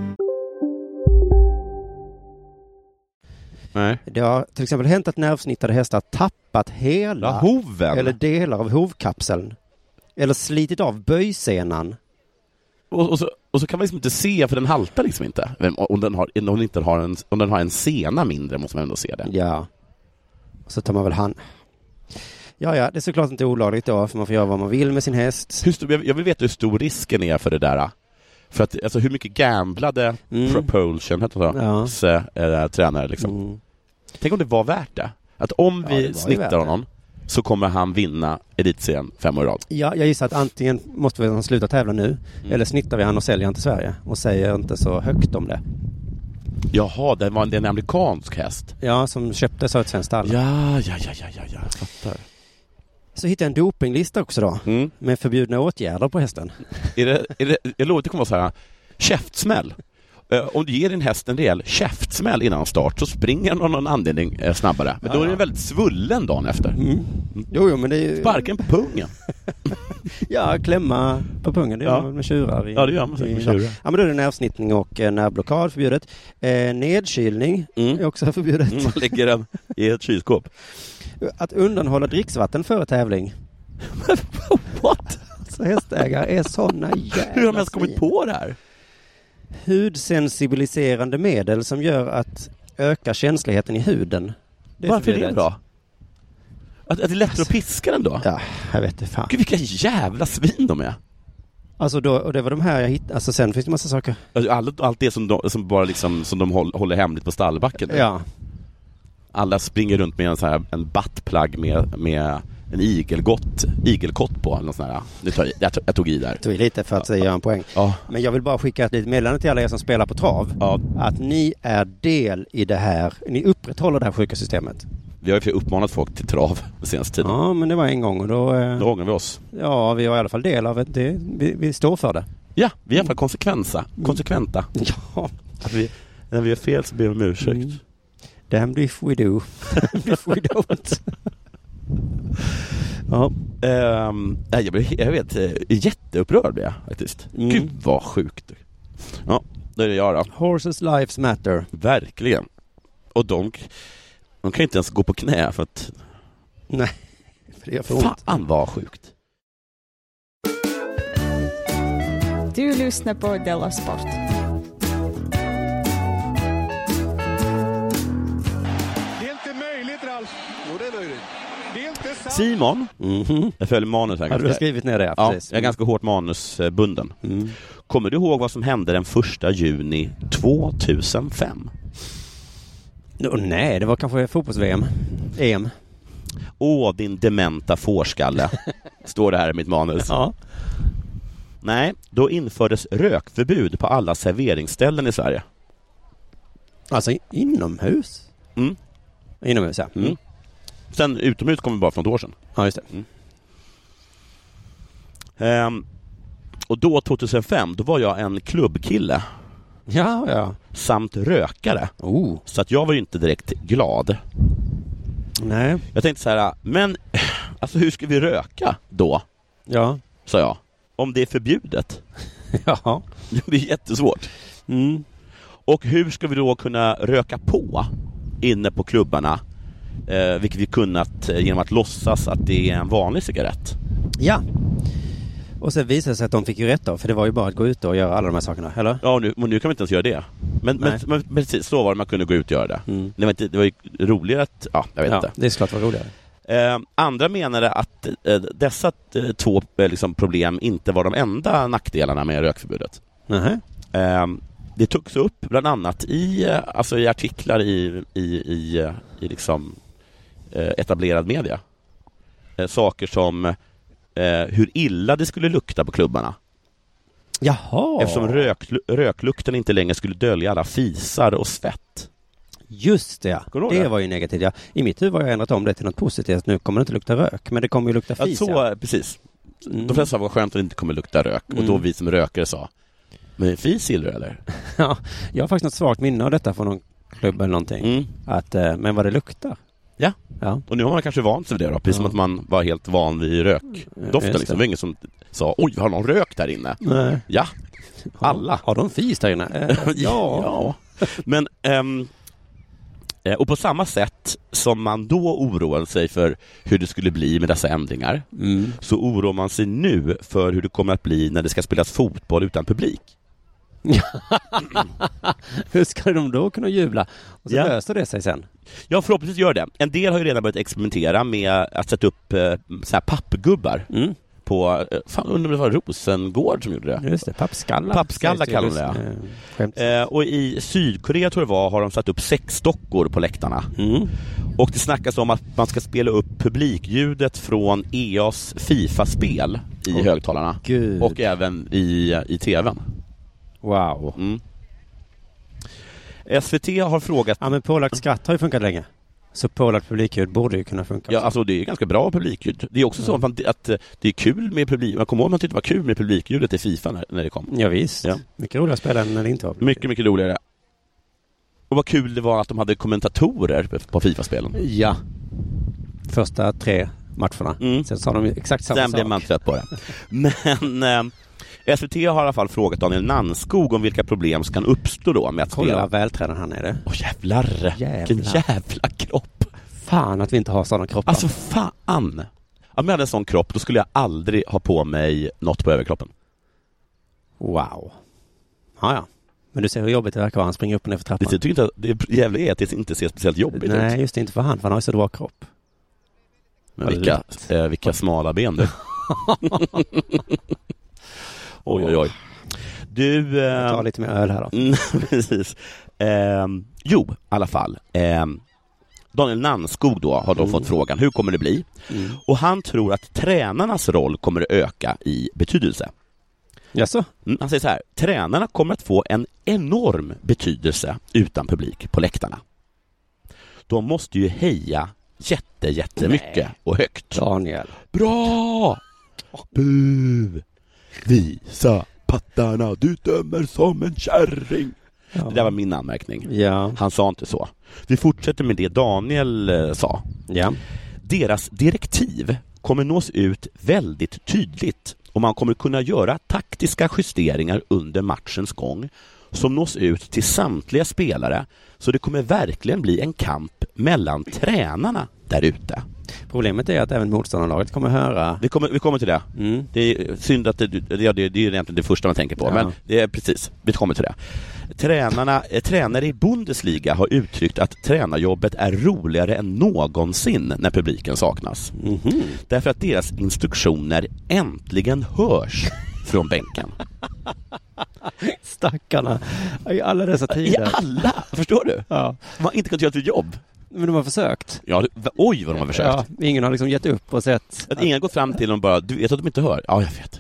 Speaker 7: Nej.
Speaker 8: Det har till exempel hänt att nervsnittade hästar tappat hela
Speaker 7: hoven
Speaker 8: eller delar av hovkapseln. Eller slitit av böjsenan.
Speaker 7: Och så kan man liksom inte se, för den haltar liksom inte. Om den har en sena mindre måste man ändå se det.
Speaker 8: Ja. Och så tar man väl Ja, det är såklart inte olagligt då, för man får göra vad man vill med sin häst.
Speaker 7: Jag vill veta hur stor risken är för det där. För att, alltså, hur mycket gamblade Propulsion heter det, tränare liksom. Tänk om det var värt det. Att om vi snittar honom så kommer han vinna elitserien 5 år i rad. Ja,
Speaker 8: jag gissar att antingen måste vi sluta tävla nu eller snittar vi han och säljer han till Sverige och säger inte så högt om det.
Speaker 7: Jaha, det var en amerikansk häst.
Speaker 8: Ja, som köptes av ett svenskt stall.
Speaker 7: Ja, jag fattar.
Speaker 8: Så hittade jag en dopinglista också då, med förbjudna åtgärder på hästen.
Speaker 7: Jag lovar att det kommer vara så här, käftsmäll. Om du ger din häst en rejäl käftsmäll innan start så springer den av någon anledning snabbare. Men då är den väldigt svullen dagen efter.
Speaker 8: Jo, men det är ju...
Speaker 7: Sparken på pungen.
Speaker 8: Ja, klämma på pungen, det gör man med tjurar.
Speaker 7: Ja, det gör man med tjurar.
Speaker 8: Ja, men då är det nervsnittning och nervblockad förbjudet. Nedkylning är också förbjudet.
Speaker 7: Man lägger den i ett kylskåp.
Speaker 8: Att undanhålla dricksvatten före tävling.
Speaker 7: What?
Speaker 8: Så hästägare är såna jävla
Speaker 7: Hur har man ens kommit på det här?
Speaker 8: Hudsensibiliserande medel som gör att öka känsligheten i huden.
Speaker 7: Varför är det bra? Att det är lättare att piska den då?
Speaker 8: Ja, jag vet inte fan.
Speaker 7: Gud, vilka jävla svin de är.
Speaker 8: Alltså då, och det var de här jag hittade. Alltså sen finns det massa saker.
Speaker 7: Alltså, allt det som bara liksom, som de håller hemligt på stallbacken.
Speaker 8: Ja.
Speaker 7: Alla springer runt med en buttplug med en igelkott på. Eller sån här. Jag tog i där.
Speaker 8: Tog i lite för att göra en poäng.
Speaker 7: Ja.
Speaker 8: Men jag vill bara skicka ett litet meddelande till alla er som spelar på trav.
Speaker 7: Ja.
Speaker 8: Att ni är del i det här. Ni upprätthåller det här sjuka systemet.
Speaker 7: Vi har ju uppmanat folk till trav den senaste tiden.
Speaker 8: Ja, men det var en gång och då
Speaker 7: ångrar vi oss.
Speaker 8: Ja, vi har i alla fall del av det. Vi står för det.
Speaker 7: Ja, vi är i alla fall konsekventa.
Speaker 8: Ja.
Speaker 7: Att när vi gör fel så ber vi om ursäkt.
Speaker 8: Damned if we do. Damned if we don't. Ja.
Speaker 7: Jag vet, jätteupprörd blev jag faktiskt. Gud vad sjukt. Ja, det är det jag då.
Speaker 8: Horses lives matter.
Speaker 7: Verkligen. Och de kan inte ens gå på knä för att...
Speaker 8: Nej, för det gör för ont.
Speaker 7: Fan vad sjukt.
Speaker 6: Du lyssnar på Della Sport.
Speaker 5: Det är inte möjligt, Ralf. Jo, det är möjligt. Det är inte sant.
Speaker 7: Simon, jag följer manus här.
Speaker 8: Har du skrivit ner det?
Speaker 7: Ja, jag är ganska hårt manusbunden. Kommer du ihåg vad som hände den 1 juni 2005?
Speaker 8: Nej, det var kanske fotbolls-VM. EM.
Speaker 7: Åh, din dementa fårskalle. Står det här i mitt manus.
Speaker 8: Ja.
Speaker 7: Nej, då infördes rökförbud på alla serveringsställen i Sverige.
Speaker 8: Alltså inomhus? Inomhus, ja.
Speaker 7: Sen utomhus kom vi bara från ett år sedan.
Speaker 8: Ja, just
Speaker 7: det. Och då 2005, då var jag en klubbkille.
Speaker 8: Ja.
Speaker 7: Samt rökare. Så att jag var ju inte direkt glad.
Speaker 8: Nej.
Speaker 7: Jag tänkte så här, men alltså hur ska vi röka då?
Speaker 8: Ja.
Speaker 7: Sa jag. Om det är förbjudet.
Speaker 8: Ja.
Speaker 7: Det är jättesvårt. Och hur ska vi då kunna röka på inne på klubbarna? Vilket vi kunnat genom att låtsas att det är en vanlig cigarett.
Speaker 8: Ja. Och sen visade det sig att de fick ju rätt då, för det var ju bara att gå ut och göra alla de här sakerna, eller?
Speaker 7: Ja, nu kan vi inte ens göra det. Men precis, så var det, man kunde gå ut och göra det. Det var ju roligare att... Ja, jag vet inte.
Speaker 8: Det är såklart var roligare.
Speaker 7: Andra menade att dessa två problem inte var de enda nackdelarna med rökförbudet. Det togs upp bland annat i artiklar i etablerad media. Saker som hur illa det skulle lukta på klubbarna.
Speaker 8: Jaha.
Speaker 7: Eftersom röklukten inte längre skulle dölja alla fisar och svett.
Speaker 8: Just det, det var ju negativt. Ja. I mitt huvud har jag ändrat om det till något positivt. Nu kommer det inte lukta rök, men det kommer ju lukta fis.
Speaker 7: Ja, precis. De flesta var skönt att det inte kommer lukta rök. Och då vi som rökare sa, men fis gillar du eller?
Speaker 8: Ja, jag har faktiskt något svagt minne av detta från någon klubb eller någonting. Men vad det luktar.
Speaker 7: Ja, och nu har man kanske vant sig vid det då. Precis som att man var helt van vid rökdoften. Det var ingen som sa, oj, har någon rök där inne?
Speaker 8: Nej.
Speaker 7: Ja, alla.
Speaker 8: Har de fis där inne?
Speaker 7: Ja. Men och på samma sätt som man då oroade sig för hur det skulle bli med dessa ändringar, så oroar man sig nu för hur det kommer att bli när det ska spelas fotboll utan publik.
Speaker 8: Hur ska de då kunna jubla? Och så löser det sig sen.
Speaker 7: Ja, förhoppningsvis gör det. En del har ju redan börjat experimentera med att sätta upp så här pappgubbar på, undrar det var Rosengård som gjorde det.
Speaker 8: Just det, pappskallar.
Speaker 7: Pappskallar kallar de det. Och i Sydkorea tror jag det var, har de satt upp 6 dockor på läktarna. Och det snackas om att man ska spela upp publikljudet från EAs FIFA-spel i högtalarna.
Speaker 8: Gud.
Speaker 7: Och även i tvn.
Speaker 8: Wow.
Speaker 7: SVT har frågat...
Speaker 8: Ja, men pålagt skratt har ju funkat länge. Så pålagt publikljud borde ju kunna funka.
Speaker 7: Ja, alltså det är ganska bra publikljud. Det är också så att det är kul med publik. Man kommer ihåg att man tyckte det var kul med publikljudet i FIFA när det kom.
Speaker 8: Ja, visst. Ja. Mycket roligare att spela än när det inte var.
Speaker 7: Mycket, mycket roligare. Och vad kul det var att de hade kommentatorer på FIFA-spelen.
Speaker 8: Ja. Första 3 matcherna. Sen sa de exakt samma sak.
Speaker 7: Sen blev man trött på det. Men SVT har i alla fall frågat Daniel Nannskog om vilka problem som kan uppstå då med att spela.
Speaker 8: Kolla vad vältränad han är det.
Speaker 7: Jävlar. Vilken jävla kropp.
Speaker 8: Fan att vi inte har sådana kroppar.
Speaker 7: Alltså fan. Om jag hade en sån kropp, då skulle jag aldrig ha på mig något på överkroppen.
Speaker 8: Wow. Ja. Men du ser hur jobbigt det verkar vara. Han springer upp och ner för trappan.
Speaker 7: Jag tycker inte att det jävla är att det inte ser speciellt jobbigt ut.
Speaker 8: Nej, just det, inte för han har ju så bra kropp.
Speaker 7: Men vilka smala ben du. Oj. Du...
Speaker 8: Jag tar lite mer öl här då.
Speaker 7: Precis. Jo, i alla fall. Daniel Nannskog då har då fått frågan, hur kommer det bli? Och han tror att tränarnas roll kommer att öka i betydelse.
Speaker 8: Jaså?
Speaker 7: Han säger så här, tränarna kommer att få en enorm betydelse utan publik på läktarna. De måste ju heja jättemycket och högt.
Speaker 8: Daniel.
Speaker 7: Bra! Bu! Visa pattarna, du dömer som en kärring. Ja. Det där var min anmärkning.
Speaker 8: Ja.
Speaker 7: Han sa inte så. Vi fortsätter med det Daniel sa.
Speaker 8: Ja.
Speaker 7: Deras direktiv kommer nås ut väldigt tydligt och man kommer kunna göra taktiska justeringar under matchens gång som nås ut till samtliga spelare, så det kommer verkligen bli en kamp mellan tränarna där ute.
Speaker 8: Problemet är att även motståndarlaget kommer höra...
Speaker 7: Vi kommer till det. Det är synd att det är egentligen det första man tänker på, men det är precis, vi kommer till det. Tränare i Bundesliga har uttryckt att tränarjobbet är roligare än någonsin när publiken saknas. Därför att deras instruktioner äntligen hörs från bänken.
Speaker 8: Stackarna i alla dessa tider.
Speaker 7: I alla, förstår du?
Speaker 8: Ja.
Speaker 7: De har inte kunnat göra ett jobb.
Speaker 8: Men de har försökt.
Speaker 7: Ja, oj vad de har försökt.
Speaker 8: Ja, ingen har liksom gett upp och sett.
Speaker 7: Att ingen har gått fram till dem bara, du vet att de inte hör? Ja, jag vet.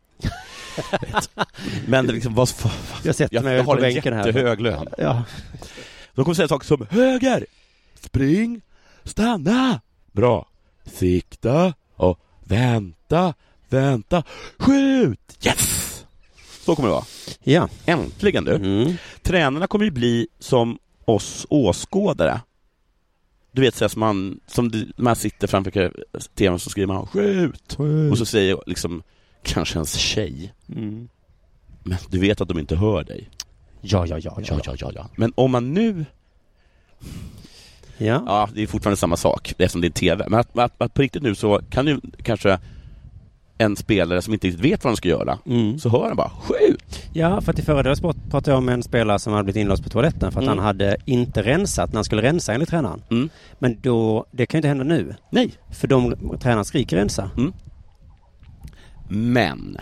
Speaker 7: Men det liksom, jag har en jättehög lön.
Speaker 8: Ja.
Speaker 7: De kommer säga saker som höger, spring, stanna, bra, sikta och vänta, skjut, yes! Så kommer det vara.
Speaker 8: Ja.
Speaker 7: Äntligen du. Tränarna kommer ju bli som oss åskådare. Du vet så som man sitter framför tvn, så skriver man skjut. Och så säger liksom kanske ens tjej. Men du vet att de inte hör dig. Ja. Men om man nu... Ja, det är fortfarande samma sak eftersom det är tv. Men att på riktigt nu så kan ju kanske en spelare som inte riktigt vet vad de ska göra, så hör han bara skjut.
Speaker 8: Ja, för att i förra sport pratade jag om en spelare som hade blivit inlåst på toaletten för att han hade inte rensat när han skulle rensa enligt tränaren. Men då, det kan ju inte hända nu.
Speaker 7: Nej.
Speaker 8: För tränaren skriker rensa.
Speaker 7: Men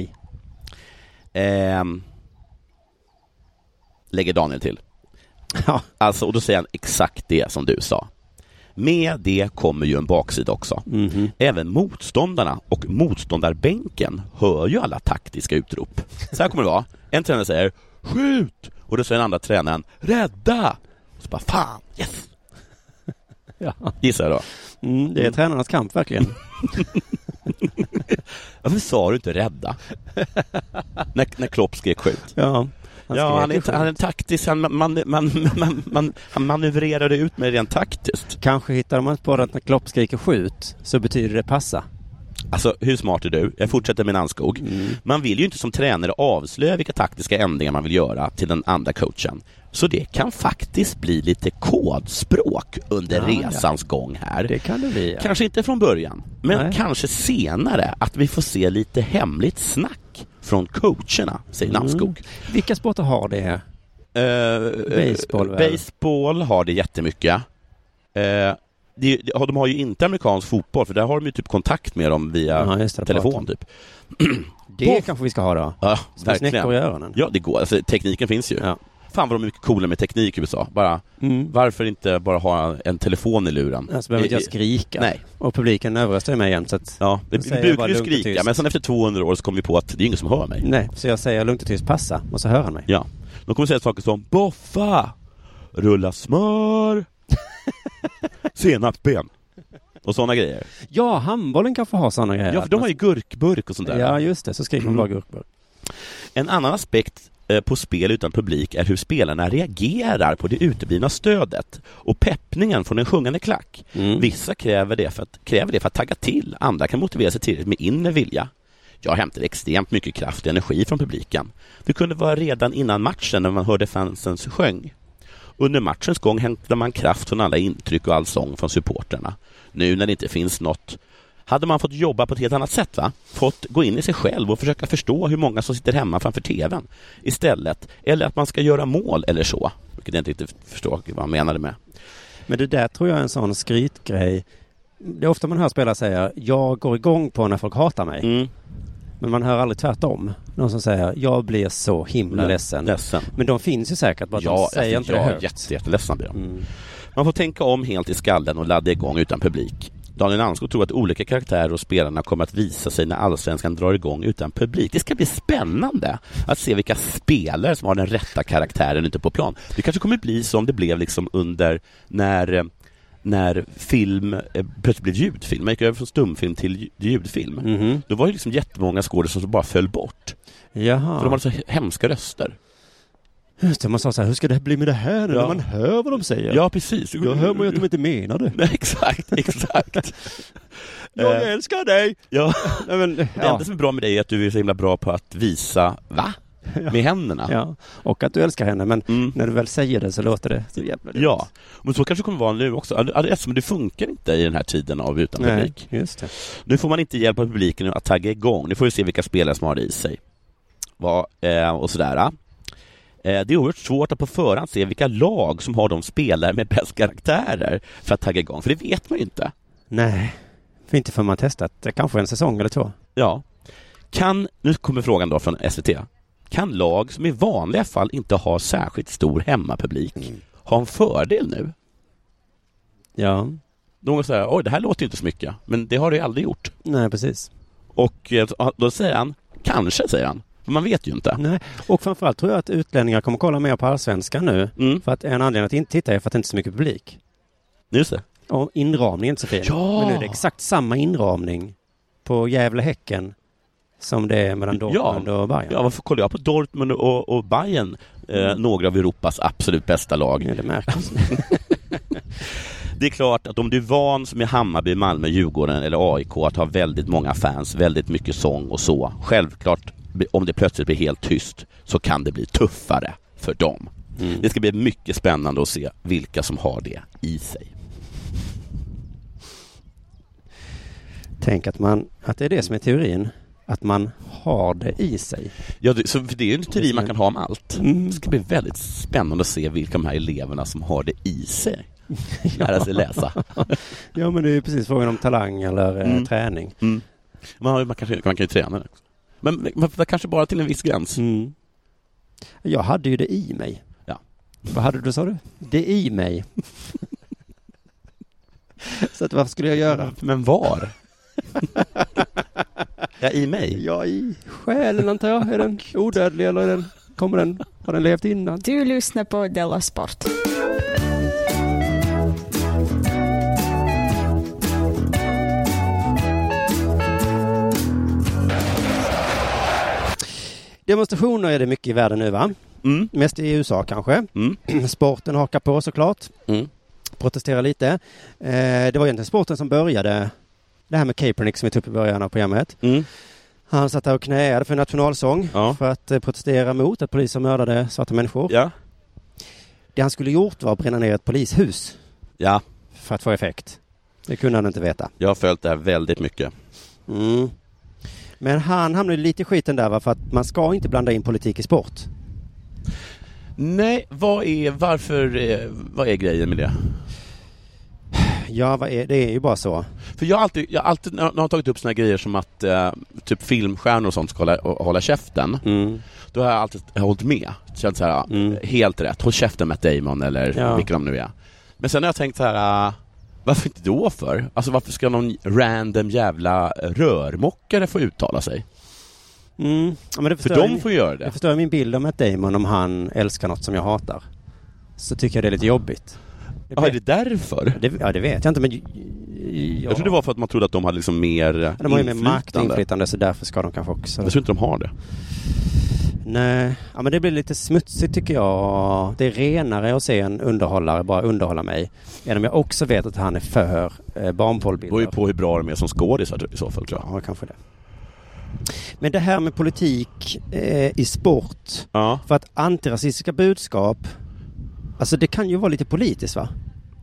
Speaker 7: lägger Daniel till.
Speaker 8: Ja.
Speaker 7: Alltså, och då säger han exakt det som du sa. Med det kommer ju en baksida också. Även motståndarna och motståndarbänken hör ju alla taktiska utrop. Så här kommer det vara. En tränare säger skjut, och då säger den andra tränaren rädda. Och så bara fan, yes.
Speaker 8: Ja.
Speaker 7: Gissar jag då.
Speaker 8: Det är tränarnas kamp verkligen.
Speaker 7: Varför sa du inte rädda? när Klopp skrek skjut.
Speaker 8: Ja.
Speaker 7: Han är taktisk. Han manövrerade ut med rent taktiskt.
Speaker 8: Kanske hittar man på att när Klopp skriker skjut så betyder det passa.
Speaker 7: Alltså, hur smart är du? Jag fortsätter med Nannskog. Man vill ju inte som tränare avslöja vilka taktiska ändringar man vill göra till den andra coachen. Så det kan faktiskt bli lite kodspråk under resans gång här.
Speaker 8: Det kan det bli.
Speaker 7: Kanske inte från början, men kanske senare att vi får se lite hemligt snack från coacherna, säger Nannskog.
Speaker 8: Vilka sporter har det?
Speaker 7: Baseball har det jättemycket. De har ju inte amerikansk fotboll, för där har de ju typ kontakt med dem via telefon typ.
Speaker 8: Det kanske vi ska ha då.
Speaker 7: Ja, verkligen.
Speaker 8: Snäckor i öronen.
Speaker 7: Ja, det går. Alltså, tekniken finns ju. Ja. Fan vad de är mycket coola med teknik i USA. Varför inte bara ha en telefon i luren?
Speaker 8: Alltså behöver inte jag skrika.
Speaker 7: Nej.
Speaker 8: Och publiken överröstar mig igen. Så att
Speaker 7: vi brukar ju skrika, men sen efter 200 år så kommer vi på att det är ingen som hör mig.
Speaker 8: Nej, så jag säger lugnt och tyst passa, och så hör han mig.
Speaker 7: Ja. De kommer säga saker som boffa, rulla smör, senapsben och sådana grejer.
Speaker 8: Ja, handbollen kan få ha sådana grejer.
Speaker 7: Ja, för de har ju gurkburk och sånt där.
Speaker 8: Ja, just det. Så skriver man bara gurkburk.
Speaker 7: En annan aspekt på spel utan publik är hur spelarna reagerar på det uteblivna stödet och peppningen från en sjungande klack. Vissa kräver det för att tagga till, andra kan motivera sig till med inre vilja. Jag hämtade extremt mycket kraft och energi från publiken. Det kunde vara redan innan matchen när man hörde fansens sjung. Under matchens gång hämtade man kraft från alla intryck och all sång från supporterna. Nu när det inte finns något hade man fått jobba på ett helt annat sätt, va? Fått gå in i sig själv och försöka förstå hur många som sitter hemma framför tvn istället. Eller att man ska göra mål eller så. Vilket jag inte riktigt förstår vad man menade med.
Speaker 8: Men det där tror jag är en sån skrytgrej. Det är ofta man hör spelare säga jag går igång på när folk hatar mig. Men man hör aldrig tvärtom. Någon som säger jag blir så himla ledsen. Men de finns ju säkert, bara de säger inte det högt.
Speaker 7: Jätteledsen blir de. Man får tänka om helt i skallen och ladda igång utan publik. Daniel Nanskog tror att olika karaktärer och spelarna kommer att visa sig när Allsvenskan drar igång utan publik. Det ska bli spännande att se vilka spelare som har den rätta karaktären ute på plan. Det kanske kommer bli som det blev liksom under när film plötsligt blev ljudfilm. Man gick över från stumfilm till ljudfilm. Då var det liksom jättemånga skådespelare som bara föll bort.
Speaker 8: Jaha.
Speaker 7: För de hade så hemska röster.
Speaker 8: Just det, man sa så här, hur ska det bli med det här när man hör vad de säger?
Speaker 7: Ja, precis.
Speaker 8: Då hör man ju att de inte menar det.
Speaker 7: Nej, exakt.
Speaker 8: Jag älskar dig!
Speaker 7: Ja. Nej, men, det enda som är bra med dig är att du är så himla bra på att visa, med händerna.
Speaker 8: Ja, och att du älskar henne, men när du väl säger det så låter det så jävla dumt.
Speaker 7: Ja, men så kanske det kommer vara nu också. Eftersom det funkar inte i den här tiden av utan publik.
Speaker 8: Just det.
Speaker 7: Nu får man inte hjälpa publiken att tagga igång. Nu får vi se vilka spelare som har det i sig. Och sådär. Det är oerhört svårt att på förhand se vilka lag som har de spelare med bäst karaktärer för att tagga igång. För det vet man ju inte.
Speaker 8: Nej, för inte får man testat. Det kanske en säsong eller 2.
Speaker 7: Ja. Nu kommer frågan då från SVT. Kan lag som i vanliga fall inte har särskilt stor hemmapublik ha en fördel nu?
Speaker 8: Ja.
Speaker 7: Någon säger, oj det här låter inte så mycket. Men det har det aldrig gjort.
Speaker 8: Nej, precis.
Speaker 7: Och då säger han, kanske säger han. Men man vet ju inte.
Speaker 8: Nej. Och framförallt tror jag att utlänningar kommer kolla mer på Allsvenskan nu. För att en anledning att inte titta är för att det inte är så mycket publik.
Speaker 7: Just det.
Speaker 8: Och inramningen är inte så fel.
Speaker 7: Ja.
Speaker 8: Men nu är det exakt samma inramning på Gävle-Häcken som det är mellan Dortmund och Bayern.
Speaker 7: Ja, varför kollar jag på Dortmund och Bayern? Några av Europas absolut bästa lag.
Speaker 8: Ja, det märks.
Speaker 7: Det är klart att om du är van som i Hammarby, Malmö, Djurgården eller AIK att ha väldigt många fans, väldigt mycket sång och så. Självklart, om det plötsligt blir helt tyst så kan det bli tuffare för dem. Det ska bli mycket spännande att se vilka som har det i sig.
Speaker 8: Tänk att det är det som är teorin. Att man har det i sig.
Speaker 7: Ja, för det är ju en teori man kan ha om allt. Det ska bli väldigt spännande att se vilka de här eleverna som har det i sig. Lära sig läsa.
Speaker 8: Ja, men det är ju precis frågan om talang eller träning.
Speaker 7: Man kan ju träna det. Men kanske bara till en viss gräns.
Speaker 8: Jag hade ju det i mig.
Speaker 7: Ja.
Speaker 8: Vad hade du, sa du? Det i mig. Så att vad skulle jag göra?
Speaker 7: Men var? Ja, i mig.
Speaker 8: Ja, i själen antar jag. Är den odödlig eller har den levt innan?
Speaker 6: Du lyssnar på Della Sport.
Speaker 8: Demonstrationer är det mycket i världen nu, va? Mest i USA kanske. Sporten hakar på såklart. Protesterar lite. Det var egentligen sporten som började det här med Kaepernick som vi tog upp i början av programmet. Han satt där och knäade för en nationalsång för att protestera mot att poliser mördade svarta människor.
Speaker 7: Ja.
Speaker 8: Det han skulle gjort var att bränna ner ett polishus.
Speaker 7: Ja.
Speaker 8: För att få effekt. Det kunde han inte veta.
Speaker 7: Jag har följt det här väldigt mycket.
Speaker 8: Men han hamnade lite i skiten där, för att man ska inte blanda in politik i sport.
Speaker 7: Nej, vad är grejen med det?
Speaker 8: Ja, det är ju bara så.
Speaker 7: För jag har alltid när jag har tagit upp såna grejer som att typ filmstjärnor och sånt ska hålla käften. Då har jag alltid hållit med. Känt så här, helt rätt. Håll käften med Damon eller vilka de nu är. Men sen har jag tänkt så här, varför inte då för? Alltså varför ska någon random jävla rörmockare få uttala sig?
Speaker 8: Ja, men det
Speaker 7: för de får göra det.
Speaker 8: Jag förstår min bild om att Damon, om han älskar något som jag hatar, så tycker jag det är lite jobbigt.
Speaker 7: Är det därför?
Speaker 8: Det vet jag inte, men
Speaker 7: jag tror det var för att man trodde att de hade liksom mer
Speaker 8: de har ju mer makt och inflytande, så därför ska de kanske också.
Speaker 7: Jag tror inte de har det.
Speaker 8: Nej, ja, men det blir lite smutsigt tycker jag. Det är renare att se en underhållare bara underhålla mig än om jag också vet att han är för barnporrbilder.
Speaker 7: Det beror ju på hur bra de är som skådisar i så fall, tror jag.
Speaker 8: Ja, kanske det. Men det här med politik i sport, för att antirasistiska budskap, alltså det kan ju vara lite politiskt, va?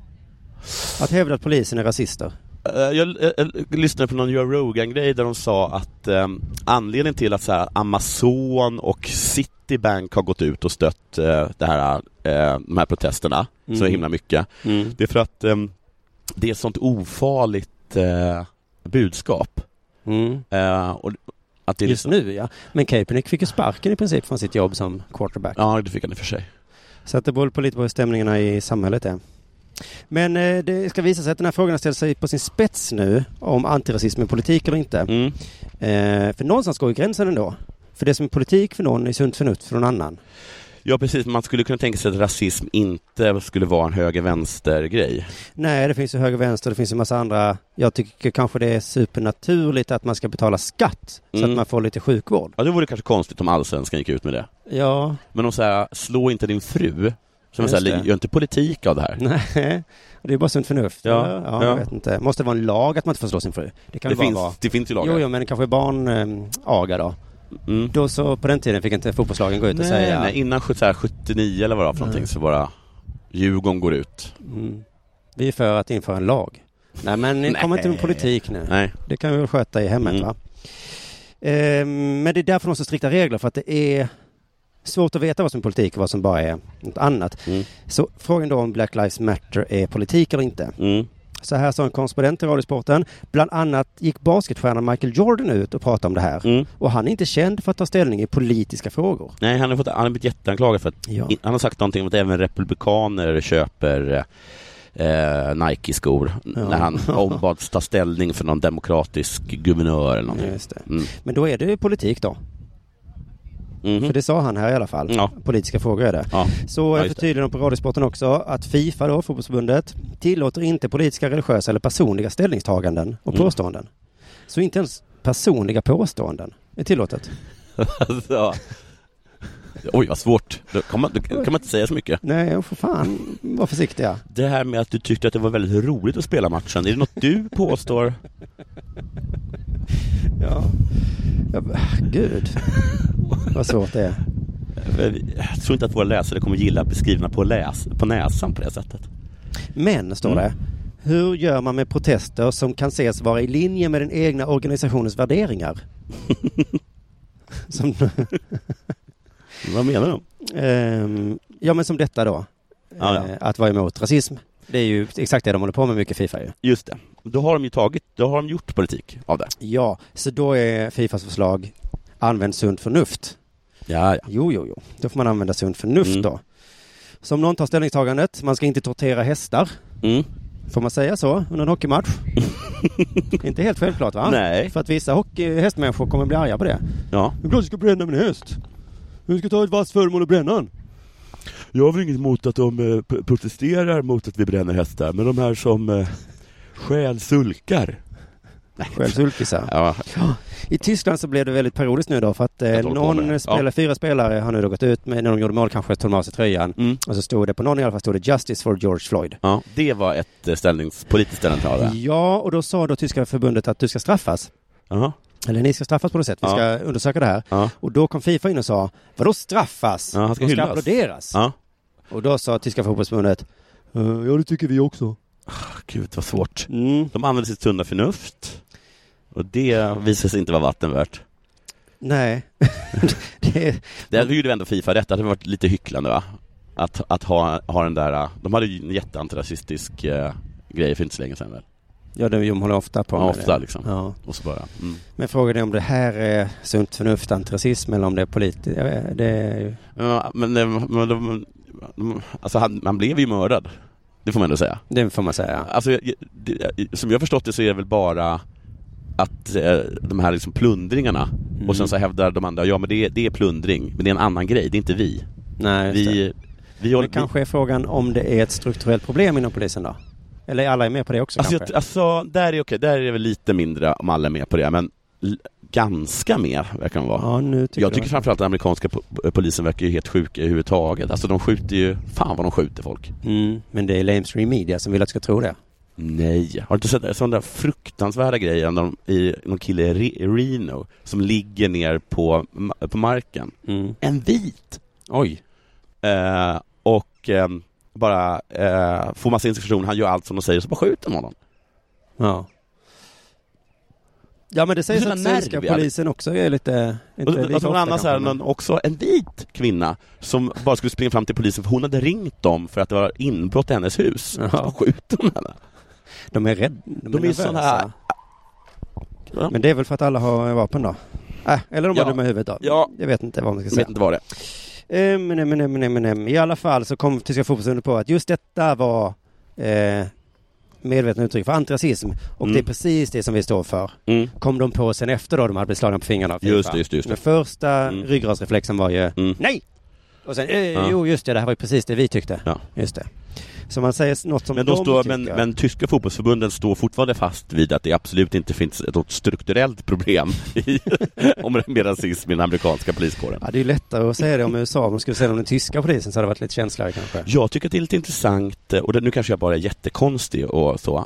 Speaker 8: Att hävda att polisen är rasister.
Speaker 7: Jag lyssnade på någon Joe Rogan-grej där de sa att anledningen till att så här, Amazon och Citibank har gått ut och stött de här protesterna så himla mycket, det är för att det är ett sånt ofarligt budskap. Och att det är
Speaker 8: just nu, ja. Men Kaepernick fick ju sparken i princip från sitt jobb som quarterback.
Speaker 7: Ja, det fick han i och för sig.
Speaker 8: Så att det beror på lite på hur stämningarna i samhället är. Men det ska visa sig att den här frågan ställer sig på sin spets nu om antirasism är politik eller inte. För någonstans går ju gränsen ändå. För det som är politik för någon är sunt förnuft för någon annan.
Speaker 7: Ja, precis. Man skulle kunna tänka sig att rasism inte skulle vara en höger-vänster-grej.
Speaker 8: Nej, det finns ju höger-vänster, det finns ju massa andra. Jag tycker kanske det är supernaturligt att man ska betala skatt så att man får lite sjukvård.
Speaker 7: Ja, det vore kanske konstigt om Allsvenskan gick ut med det.
Speaker 8: Ja.
Speaker 7: Men de säger, slå inte din fru. Så man säger, gör inte politik av det här.
Speaker 8: Nej, det är bara sunt förnuft. Ja. Jag vet inte. Måste det vara en lag att man inte får slå sin fru?
Speaker 7: Det finns ju lagar.
Speaker 8: Jo, men det kanske är barnaga då. Då så på den tiden fick inte fotbollslagen gå ut och säga...
Speaker 7: Nej, innan 79 eller vad det var för någonting så bara Djurgården går ut.
Speaker 8: Vi är för att införa en lag. Nej, men kommer inte med politik nu.
Speaker 7: Nej.
Speaker 8: Det kan vi väl sköta i hemmet, va? Men det är därför de har så strikta regler, för att det är svårt att veta vad som är politik och vad som bara är något annat. Så frågan då om Black Lives Matter är politik eller inte. Så här sa en korrespondent i Radiosporten. Bland annat gick basketstjärnan Michael Jordan ut och pratade om det här. Och han är inte känd för att ta ställning i politiska frågor.
Speaker 7: Nej, han har blivit jätteanklagad för att han har sagt någonting om att även republikaner köper Nike-skor när han ombads ta ställning för någon demokratisk guvernör eller någonting.
Speaker 8: Just det. Men då är det politik då. För det sa han här i alla fall. Politiska frågor är det. Så förtydligar de på Radiosporten också att FIFA då, fotbollsförbundet, tillåter inte politiska, religiösa eller personliga ställningstaganden och påståenden. Så inte ens personliga påståenden är tillåtet.
Speaker 7: Oj, vad svårt. Då kan man inte säga så mycket.
Speaker 8: Nej, för fan. Var försiktiga.
Speaker 7: Det här med att du tyckte att det var väldigt roligt att spela matchen. Är det något du påstår?
Speaker 8: Ja, gud. Vad svårt det är.
Speaker 7: Jag tror inte att våra läsare kommer gilla beskrivna på näsan på det sättet.
Speaker 8: Men, står det, hur gör man med protester som kan ses vara i linje med den egna organisationens värderingar?
Speaker 7: Vad menar de?
Speaker 8: Ja, men som detta då. Att vara emot rasism. Det är ju exakt det de håller på med mycket FIFA ju.
Speaker 7: Just det. Då har de gjort politik av det.
Speaker 8: Ja, så då är FIFAs förslag använd sunt förnuft.
Speaker 7: Ja.
Speaker 8: Jo. Då får man använda sunt förnuft då. Som någon tar ställningstagandet, man ska inte tortera hästar. Får man säga så under en hockeymatch? Inte helt självklart, va?
Speaker 7: Nej.
Speaker 8: För att vissa hästmänniskor kommer bli arga på det.
Speaker 7: Ja.
Speaker 8: Det är klart du ska bränna min häst. Du ska ta ett vasst föremål och bränna den.
Speaker 7: Jag har väl inget emot att de protesterar mot att vi bränner hästar, men de här som stjäl sulkar.
Speaker 8: Självsulkisar.
Speaker 7: Ja.
Speaker 8: I Tyskland så blev det väldigt parodiskt nu då, för att fyra spelare har nu då gått ut med, när de gjorde mål, kanske tog av sig tröjan och så stod det på någon i alla fall, stod det Justice for George Floyd.
Speaker 7: Ja, det var ett politiskt ställningstagande.
Speaker 8: Ja, och då sa då tyska förbundet att du ska straffas. Eller ni ska straffas på något sätt. Vi ska undersöka det här. Och då kom FIFA in och sa, vadå straffas?
Speaker 7: Han ska hyllas.
Speaker 8: Applåderas. Och då sa tyska fotbollsförbundet, ja, det tycker vi också.
Speaker 7: Gud, vad svårt. De använder sitt sunda förnuft. Och det visar sig inte vara vattenvärt.
Speaker 8: Nej.
Speaker 7: Det gjorde ju ändå FIFA rätt. Det hade varit lite hycklande, va? Att ha den där... De hade ju en jätteantirasistisk grej för inte så länge sedan, väl?
Speaker 8: Ja, de håller ofta på med
Speaker 7: ofta,
Speaker 8: det.
Speaker 7: liksom.
Speaker 8: Ja.
Speaker 7: Och så bara...
Speaker 8: Men frågan är om det här är sunt förnuft, antirasism, eller om det är politiskt. Det är ju...
Speaker 7: Ja, men alltså han blev ju mördad. Det får man ändå säga.
Speaker 8: Det får man säga.
Speaker 7: Alltså, som jag har förstått det så är det väl bara att de här liksom plundringarna och sen så hävdar de andra, ja men det är plundring, men det är en annan grej, det är inte vi.
Speaker 8: Nej, det kanske är frågan om det är ett strukturellt problem inom polisen då? Eller alla är med på det också?
Speaker 7: Alltså där är okej, där är det väl lite mindre om alla är med på det, men ganska med, verkar de vara.
Speaker 8: Ja, nu
Speaker 7: jag tycker framförallt att den amerikanska polisen verkar ju helt sjuka överhuvudtaget. Alltså de skjuter ju, fan vad de skjuter folk.
Speaker 8: Men det är lamestream media som vill att jag ska tro det.
Speaker 7: Nej, har du inte sett sådana där fruktansvärda grejer någon kille i Reno som ligger ner på marken? En vit.
Speaker 8: Oj.
Speaker 7: Bara får massa instruktioner, han gör allt som de säger, så bara skjuter de honom.
Speaker 8: Ja. Ja, men det sägs att svenska polisen också är lite...
Speaker 7: någon annan så här, också en vit kvinna som bara skulle springa fram till polisen för hon hade ringt dem för att det var inbrott i hennes hus. Så skjuter de henne.
Speaker 8: De är rädda.
Speaker 7: De är sådana här...
Speaker 8: Men det är väl för att alla har vapen då? Eller de har dumma huvudet då?
Speaker 7: Ja.
Speaker 8: Jag vet inte vad man ska säga.
Speaker 7: Jag vet inte vad det
Speaker 8: Men i alla fall så kom Tyska fotbollsförbundet på att just detta var medvetna uttryck för antirasism. Och det är precis det som vi står för. Kom de på sen efter då de hade blivit slagna på fingrarna av FIFA. Just det. Den första ryggradsreflexen var ju nej! Och sen, jo just det här var ju precis det vi tyckte. Ja. Just det. Så man säger något som
Speaker 7: men tyska fotbollsförbunden står fortfarande fast vid att det absolut inte finns ett strukturellt problem med rasism i den amerikanska poliskåren.
Speaker 8: Ja, det är ju lättare att säga det om USA. Om man skulle säga det om den tyska polisen så hade det varit lite känsligare kanske.
Speaker 7: Jag tycker att det är lite intressant, och nu kanske jag bara är jättekonstig och så,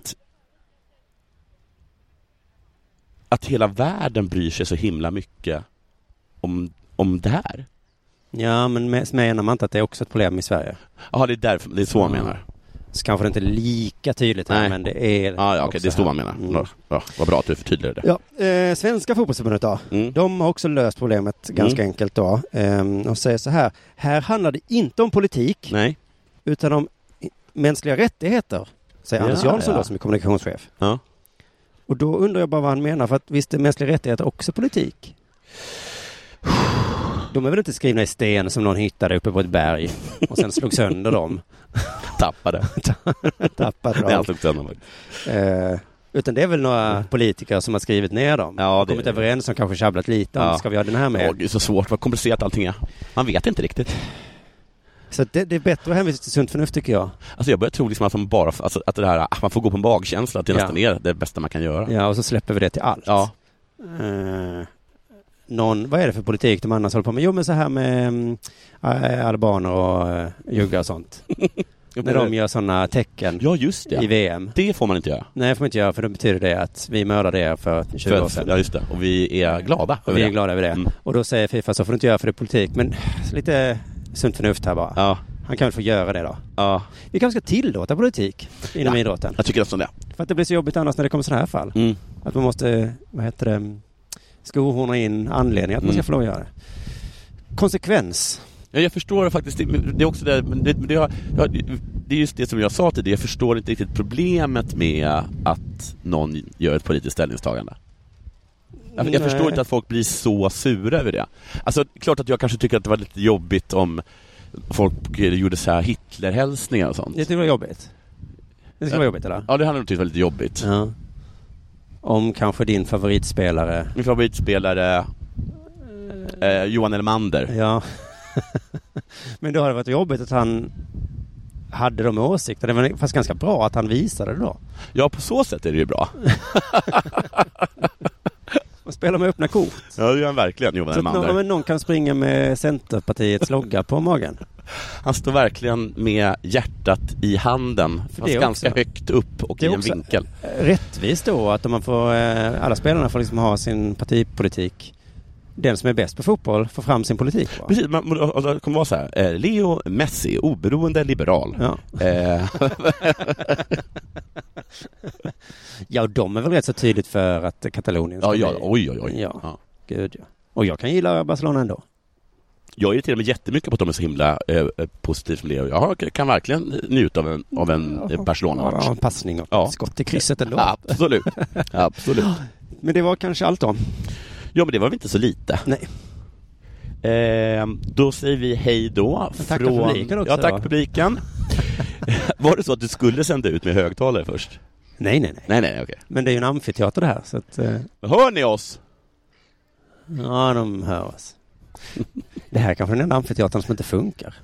Speaker 7: att hela världen bryr sig så himla mycket om det här.
Speaker 8: Ja, men menar man inte att det är också ett problem i Sverige?
Speaker 7: Ja, det är så man menar.
Speaker 8: Så kanske det inte är lika tydligt här, men det är...
Speaker 7: Ja, okej, det är så man menar. Ja, vad bra att du förtydligade det.
Speaker 8: Ja, Svenska fotbollsförbundet då, de har också löst problemet ganska enkelt då. Och säger så här handlar det inte om politik, utan om mänskliga rättigheter, säger Anders Jansson då som är kommunikationschef. Ja. Och då undrar jag bara vad han menar, för att visst är mänskliga rättigheter också politik? De är väl inte skrivna i sten som någon hittade uppe på ett berg och sen slog sönder dem.
Speaker 7: Tappade
Speaker 8: dem. Utan det är väl några politiker som har skrivit ner dem. Ja, kommit överens som kanske tjabblat lite om ska vi ha den här med.
Speaker 7: Det är så svårt, vad komplicerat allting är. Man vet inte riktigt.
Speaker 8: Så det är bättre att hänvisa till sunt förnuft, tycker jag.
Speaker 7: Alltså jag börjar tro liksom att man bara att det här att man får gå på en magkänsla till nästan är det bästa man kan göra.
Speaker 8: Ja, och så släpper vi det till allt. Ja. Vad är det för politik de annars håller på med? Jo, men så här med albaner och juggar och sånt. När de gör sådana tecken i VM.
Speaker 7: Det får man inte göra.
Speaker 8: Nej, får man inte göra, för då betyder det att vi mördade er för 20 år sedan.
Speaker 7: Ja, just det. Och vi är glada
Speaker 8: över det. Och då säger FIFA så får du inte göra, för det är politik. Men lite sunt förnuft här bara. Ja. Han kan väl få göra det då. Ja. Vi kanske ska tillåta politik inom idrotten.
Speaker 7: Jag tycker också det.
Speaker 8: För att det blir så jobbigt annars när det kommer sådana här fall. Att man måste, skohorna in anledning att man ska få lov att göra det. Konsekvens.
Speaker 7: Ja, jag förstår faktiskt. Det är också det, det är just det som jag sa till det. Jag förstår inte riktigt problemet med att någon gör ett politiskt ställningstagande. Jag förstår inte att folk blir så sura över det. Alltså, klart att jag kanske tycker att det var lite jobbigt om folk gjorde så här Hitlerhälsningar och sånt.
Speaker 8: Det tycker jag var jobbigt. Det ska vara jobbigt, eller?
Speaker 7: Ja, det hade nog tyckt var lite jobbigt.
Speaker 8: Ja. Om kanske din favoritspelare...
Speaker 7: Min favoritspelare Johan Elmander.
Speaker 8: Ja. Men då har det varit jobbigt att han hade de åsikter. Det var fast ganska bra att han visade det då.
Speaker 7: Ja, på så sätt är det ju bra.
Speaker 8: Man spelar med öppna kort.
Speaker 7: Ja, det gör han verkligen, Johan Elmander.
Speaker 8: Så någon kan springa med Centerpartiets logga på magen.
Speaker 7: Han står verkligen med hjärtat i handen. Fast ganska högt upp och i en vinkel.
Speaker 8: Rättvist då att man får, alla spelarna får liksom ha sin partipolitik. Den som är bäst på fotboll får fram sin politik. Va?
Speaker 7: Precis, det kommer vara så här. Leo Messi, oberoende liberal.
Speaker 8: Ja. Ja, och de är väl rätt så tydligt för att Katalonien ska bli.
Speaker 7: Oj.
Speaker 8: Ja. Gud, ja. Och jag kan gilla Barcelona ändå.
Speaker 7: Jag irriterar mig jättemycket på att de är så himla positivt som Leo. Jag kan verkligen njuta av en Barcelona-match.
Speaker 8: Ja, en passning och skott i krysset ändå.
Speaker 7: Absolut.
Speaker 8: Men det var kanske allt då.
Speaker 7: Ja, men det var väl inte så lite.
Speaker 8: Nej.
Speaker 7: Då säger vi hej då.
Speaker 8: Tack för publiken också.
Speaker 7: Ja, tack publiken. Var det så att du skulle sända ut med högtalare först?
Speaker 8: Nej,
Speaker 7: okej.
Speaker 8: Men det är ju en amfiteater det här. Så att,
Speaker 7: hör ni oss?
Speaker 8: Ja, de hör oss. Det här kanske är den amfiteatern som inte funkar.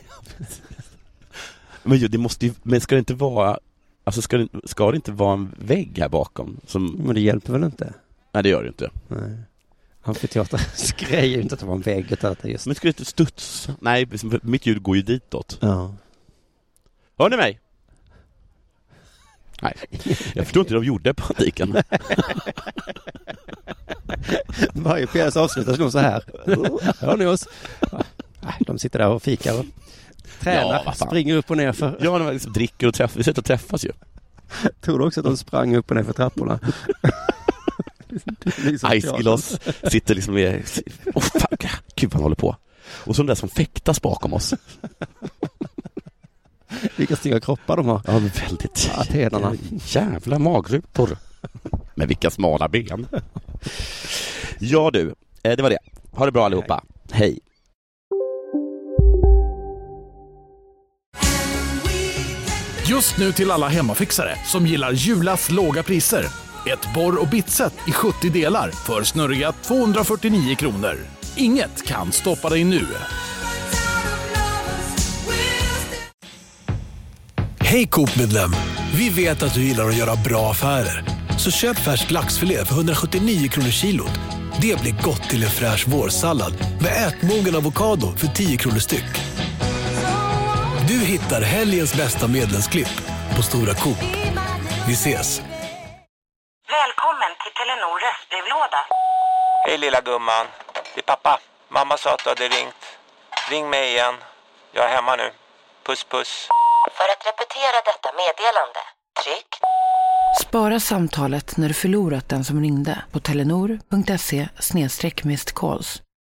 Speaker 7: Men det måste ju, men ska det inte vara, alltså ska det inte vara en vägg här bakom som...
Speaker 8: Men det hjälper väl inte?
Speaker 7: Nej, det gör det inte.
Speaker 8: Nej. Amfiteaterns grej är ju inte att det var en vägg utan att det just...
Speaker 7: Men skulle inte studsa? Nej, mitt ljud går ju ditåt.
Speaker 8: Ja.
Speaker 7: Hör ni mig? Nej, jag förstår inte hur de gjorde på antiken.
Speaker 8: Varje pjäs avslutas nog så här. Hör ni oss? De sitter där och fikar och tränar, springer upp och ner för...
Speaker 7: Ja, de liksom dricker och träffas. Vi sitter och träffas ju.
Speaker 8: Tror du också att de sprang upp och ner för trapporna?
Speaker 7: Iceglass sitter liksom med... Gud, han håller på. Och så de där som fäktas bakom oss.
Speaker 8: Vilka snygga kroppar de har.
Speaker 7: Ja, väldigt.
Speaker 8: Atenerna.
Speaker 7: Jävla magrutor. Men vilka smala ben. Ja du, det var det. Ha det bra allihopa. Hej.
Speaker 11: Just nu till alla hemmafixare som gillar Julas låga priser. Ett borr- och bitset i 70 delar för snurriga 249 kronor. Inget kan stoppa dig nu.
Speaker 12: Hej Coop-medlem! Vi vet att du gillar att göra bra affärer. Så köp färsk laxfilé för 179 kronor kilot. Det blir gott till en fräsch vårsallad med ätmogen avokado för 10 kronor styck. Du hittar helgens bästa medlemsklipp på Stora Coop. Vi ses!
Speaker 13: Välkommen till Telenor röstbrevlåda.
Speaker 14: Hej lilla gumman, det är pappa. Mamma sa att du hade ringt. Ring mig igen. Jag är hemma nu. Puss puss.
Speaker 13: För att repetera detta meddelande, tryck.
Speaker 9: Spara samtalet när du förlorat den som ringde på telenor.se/missed calls.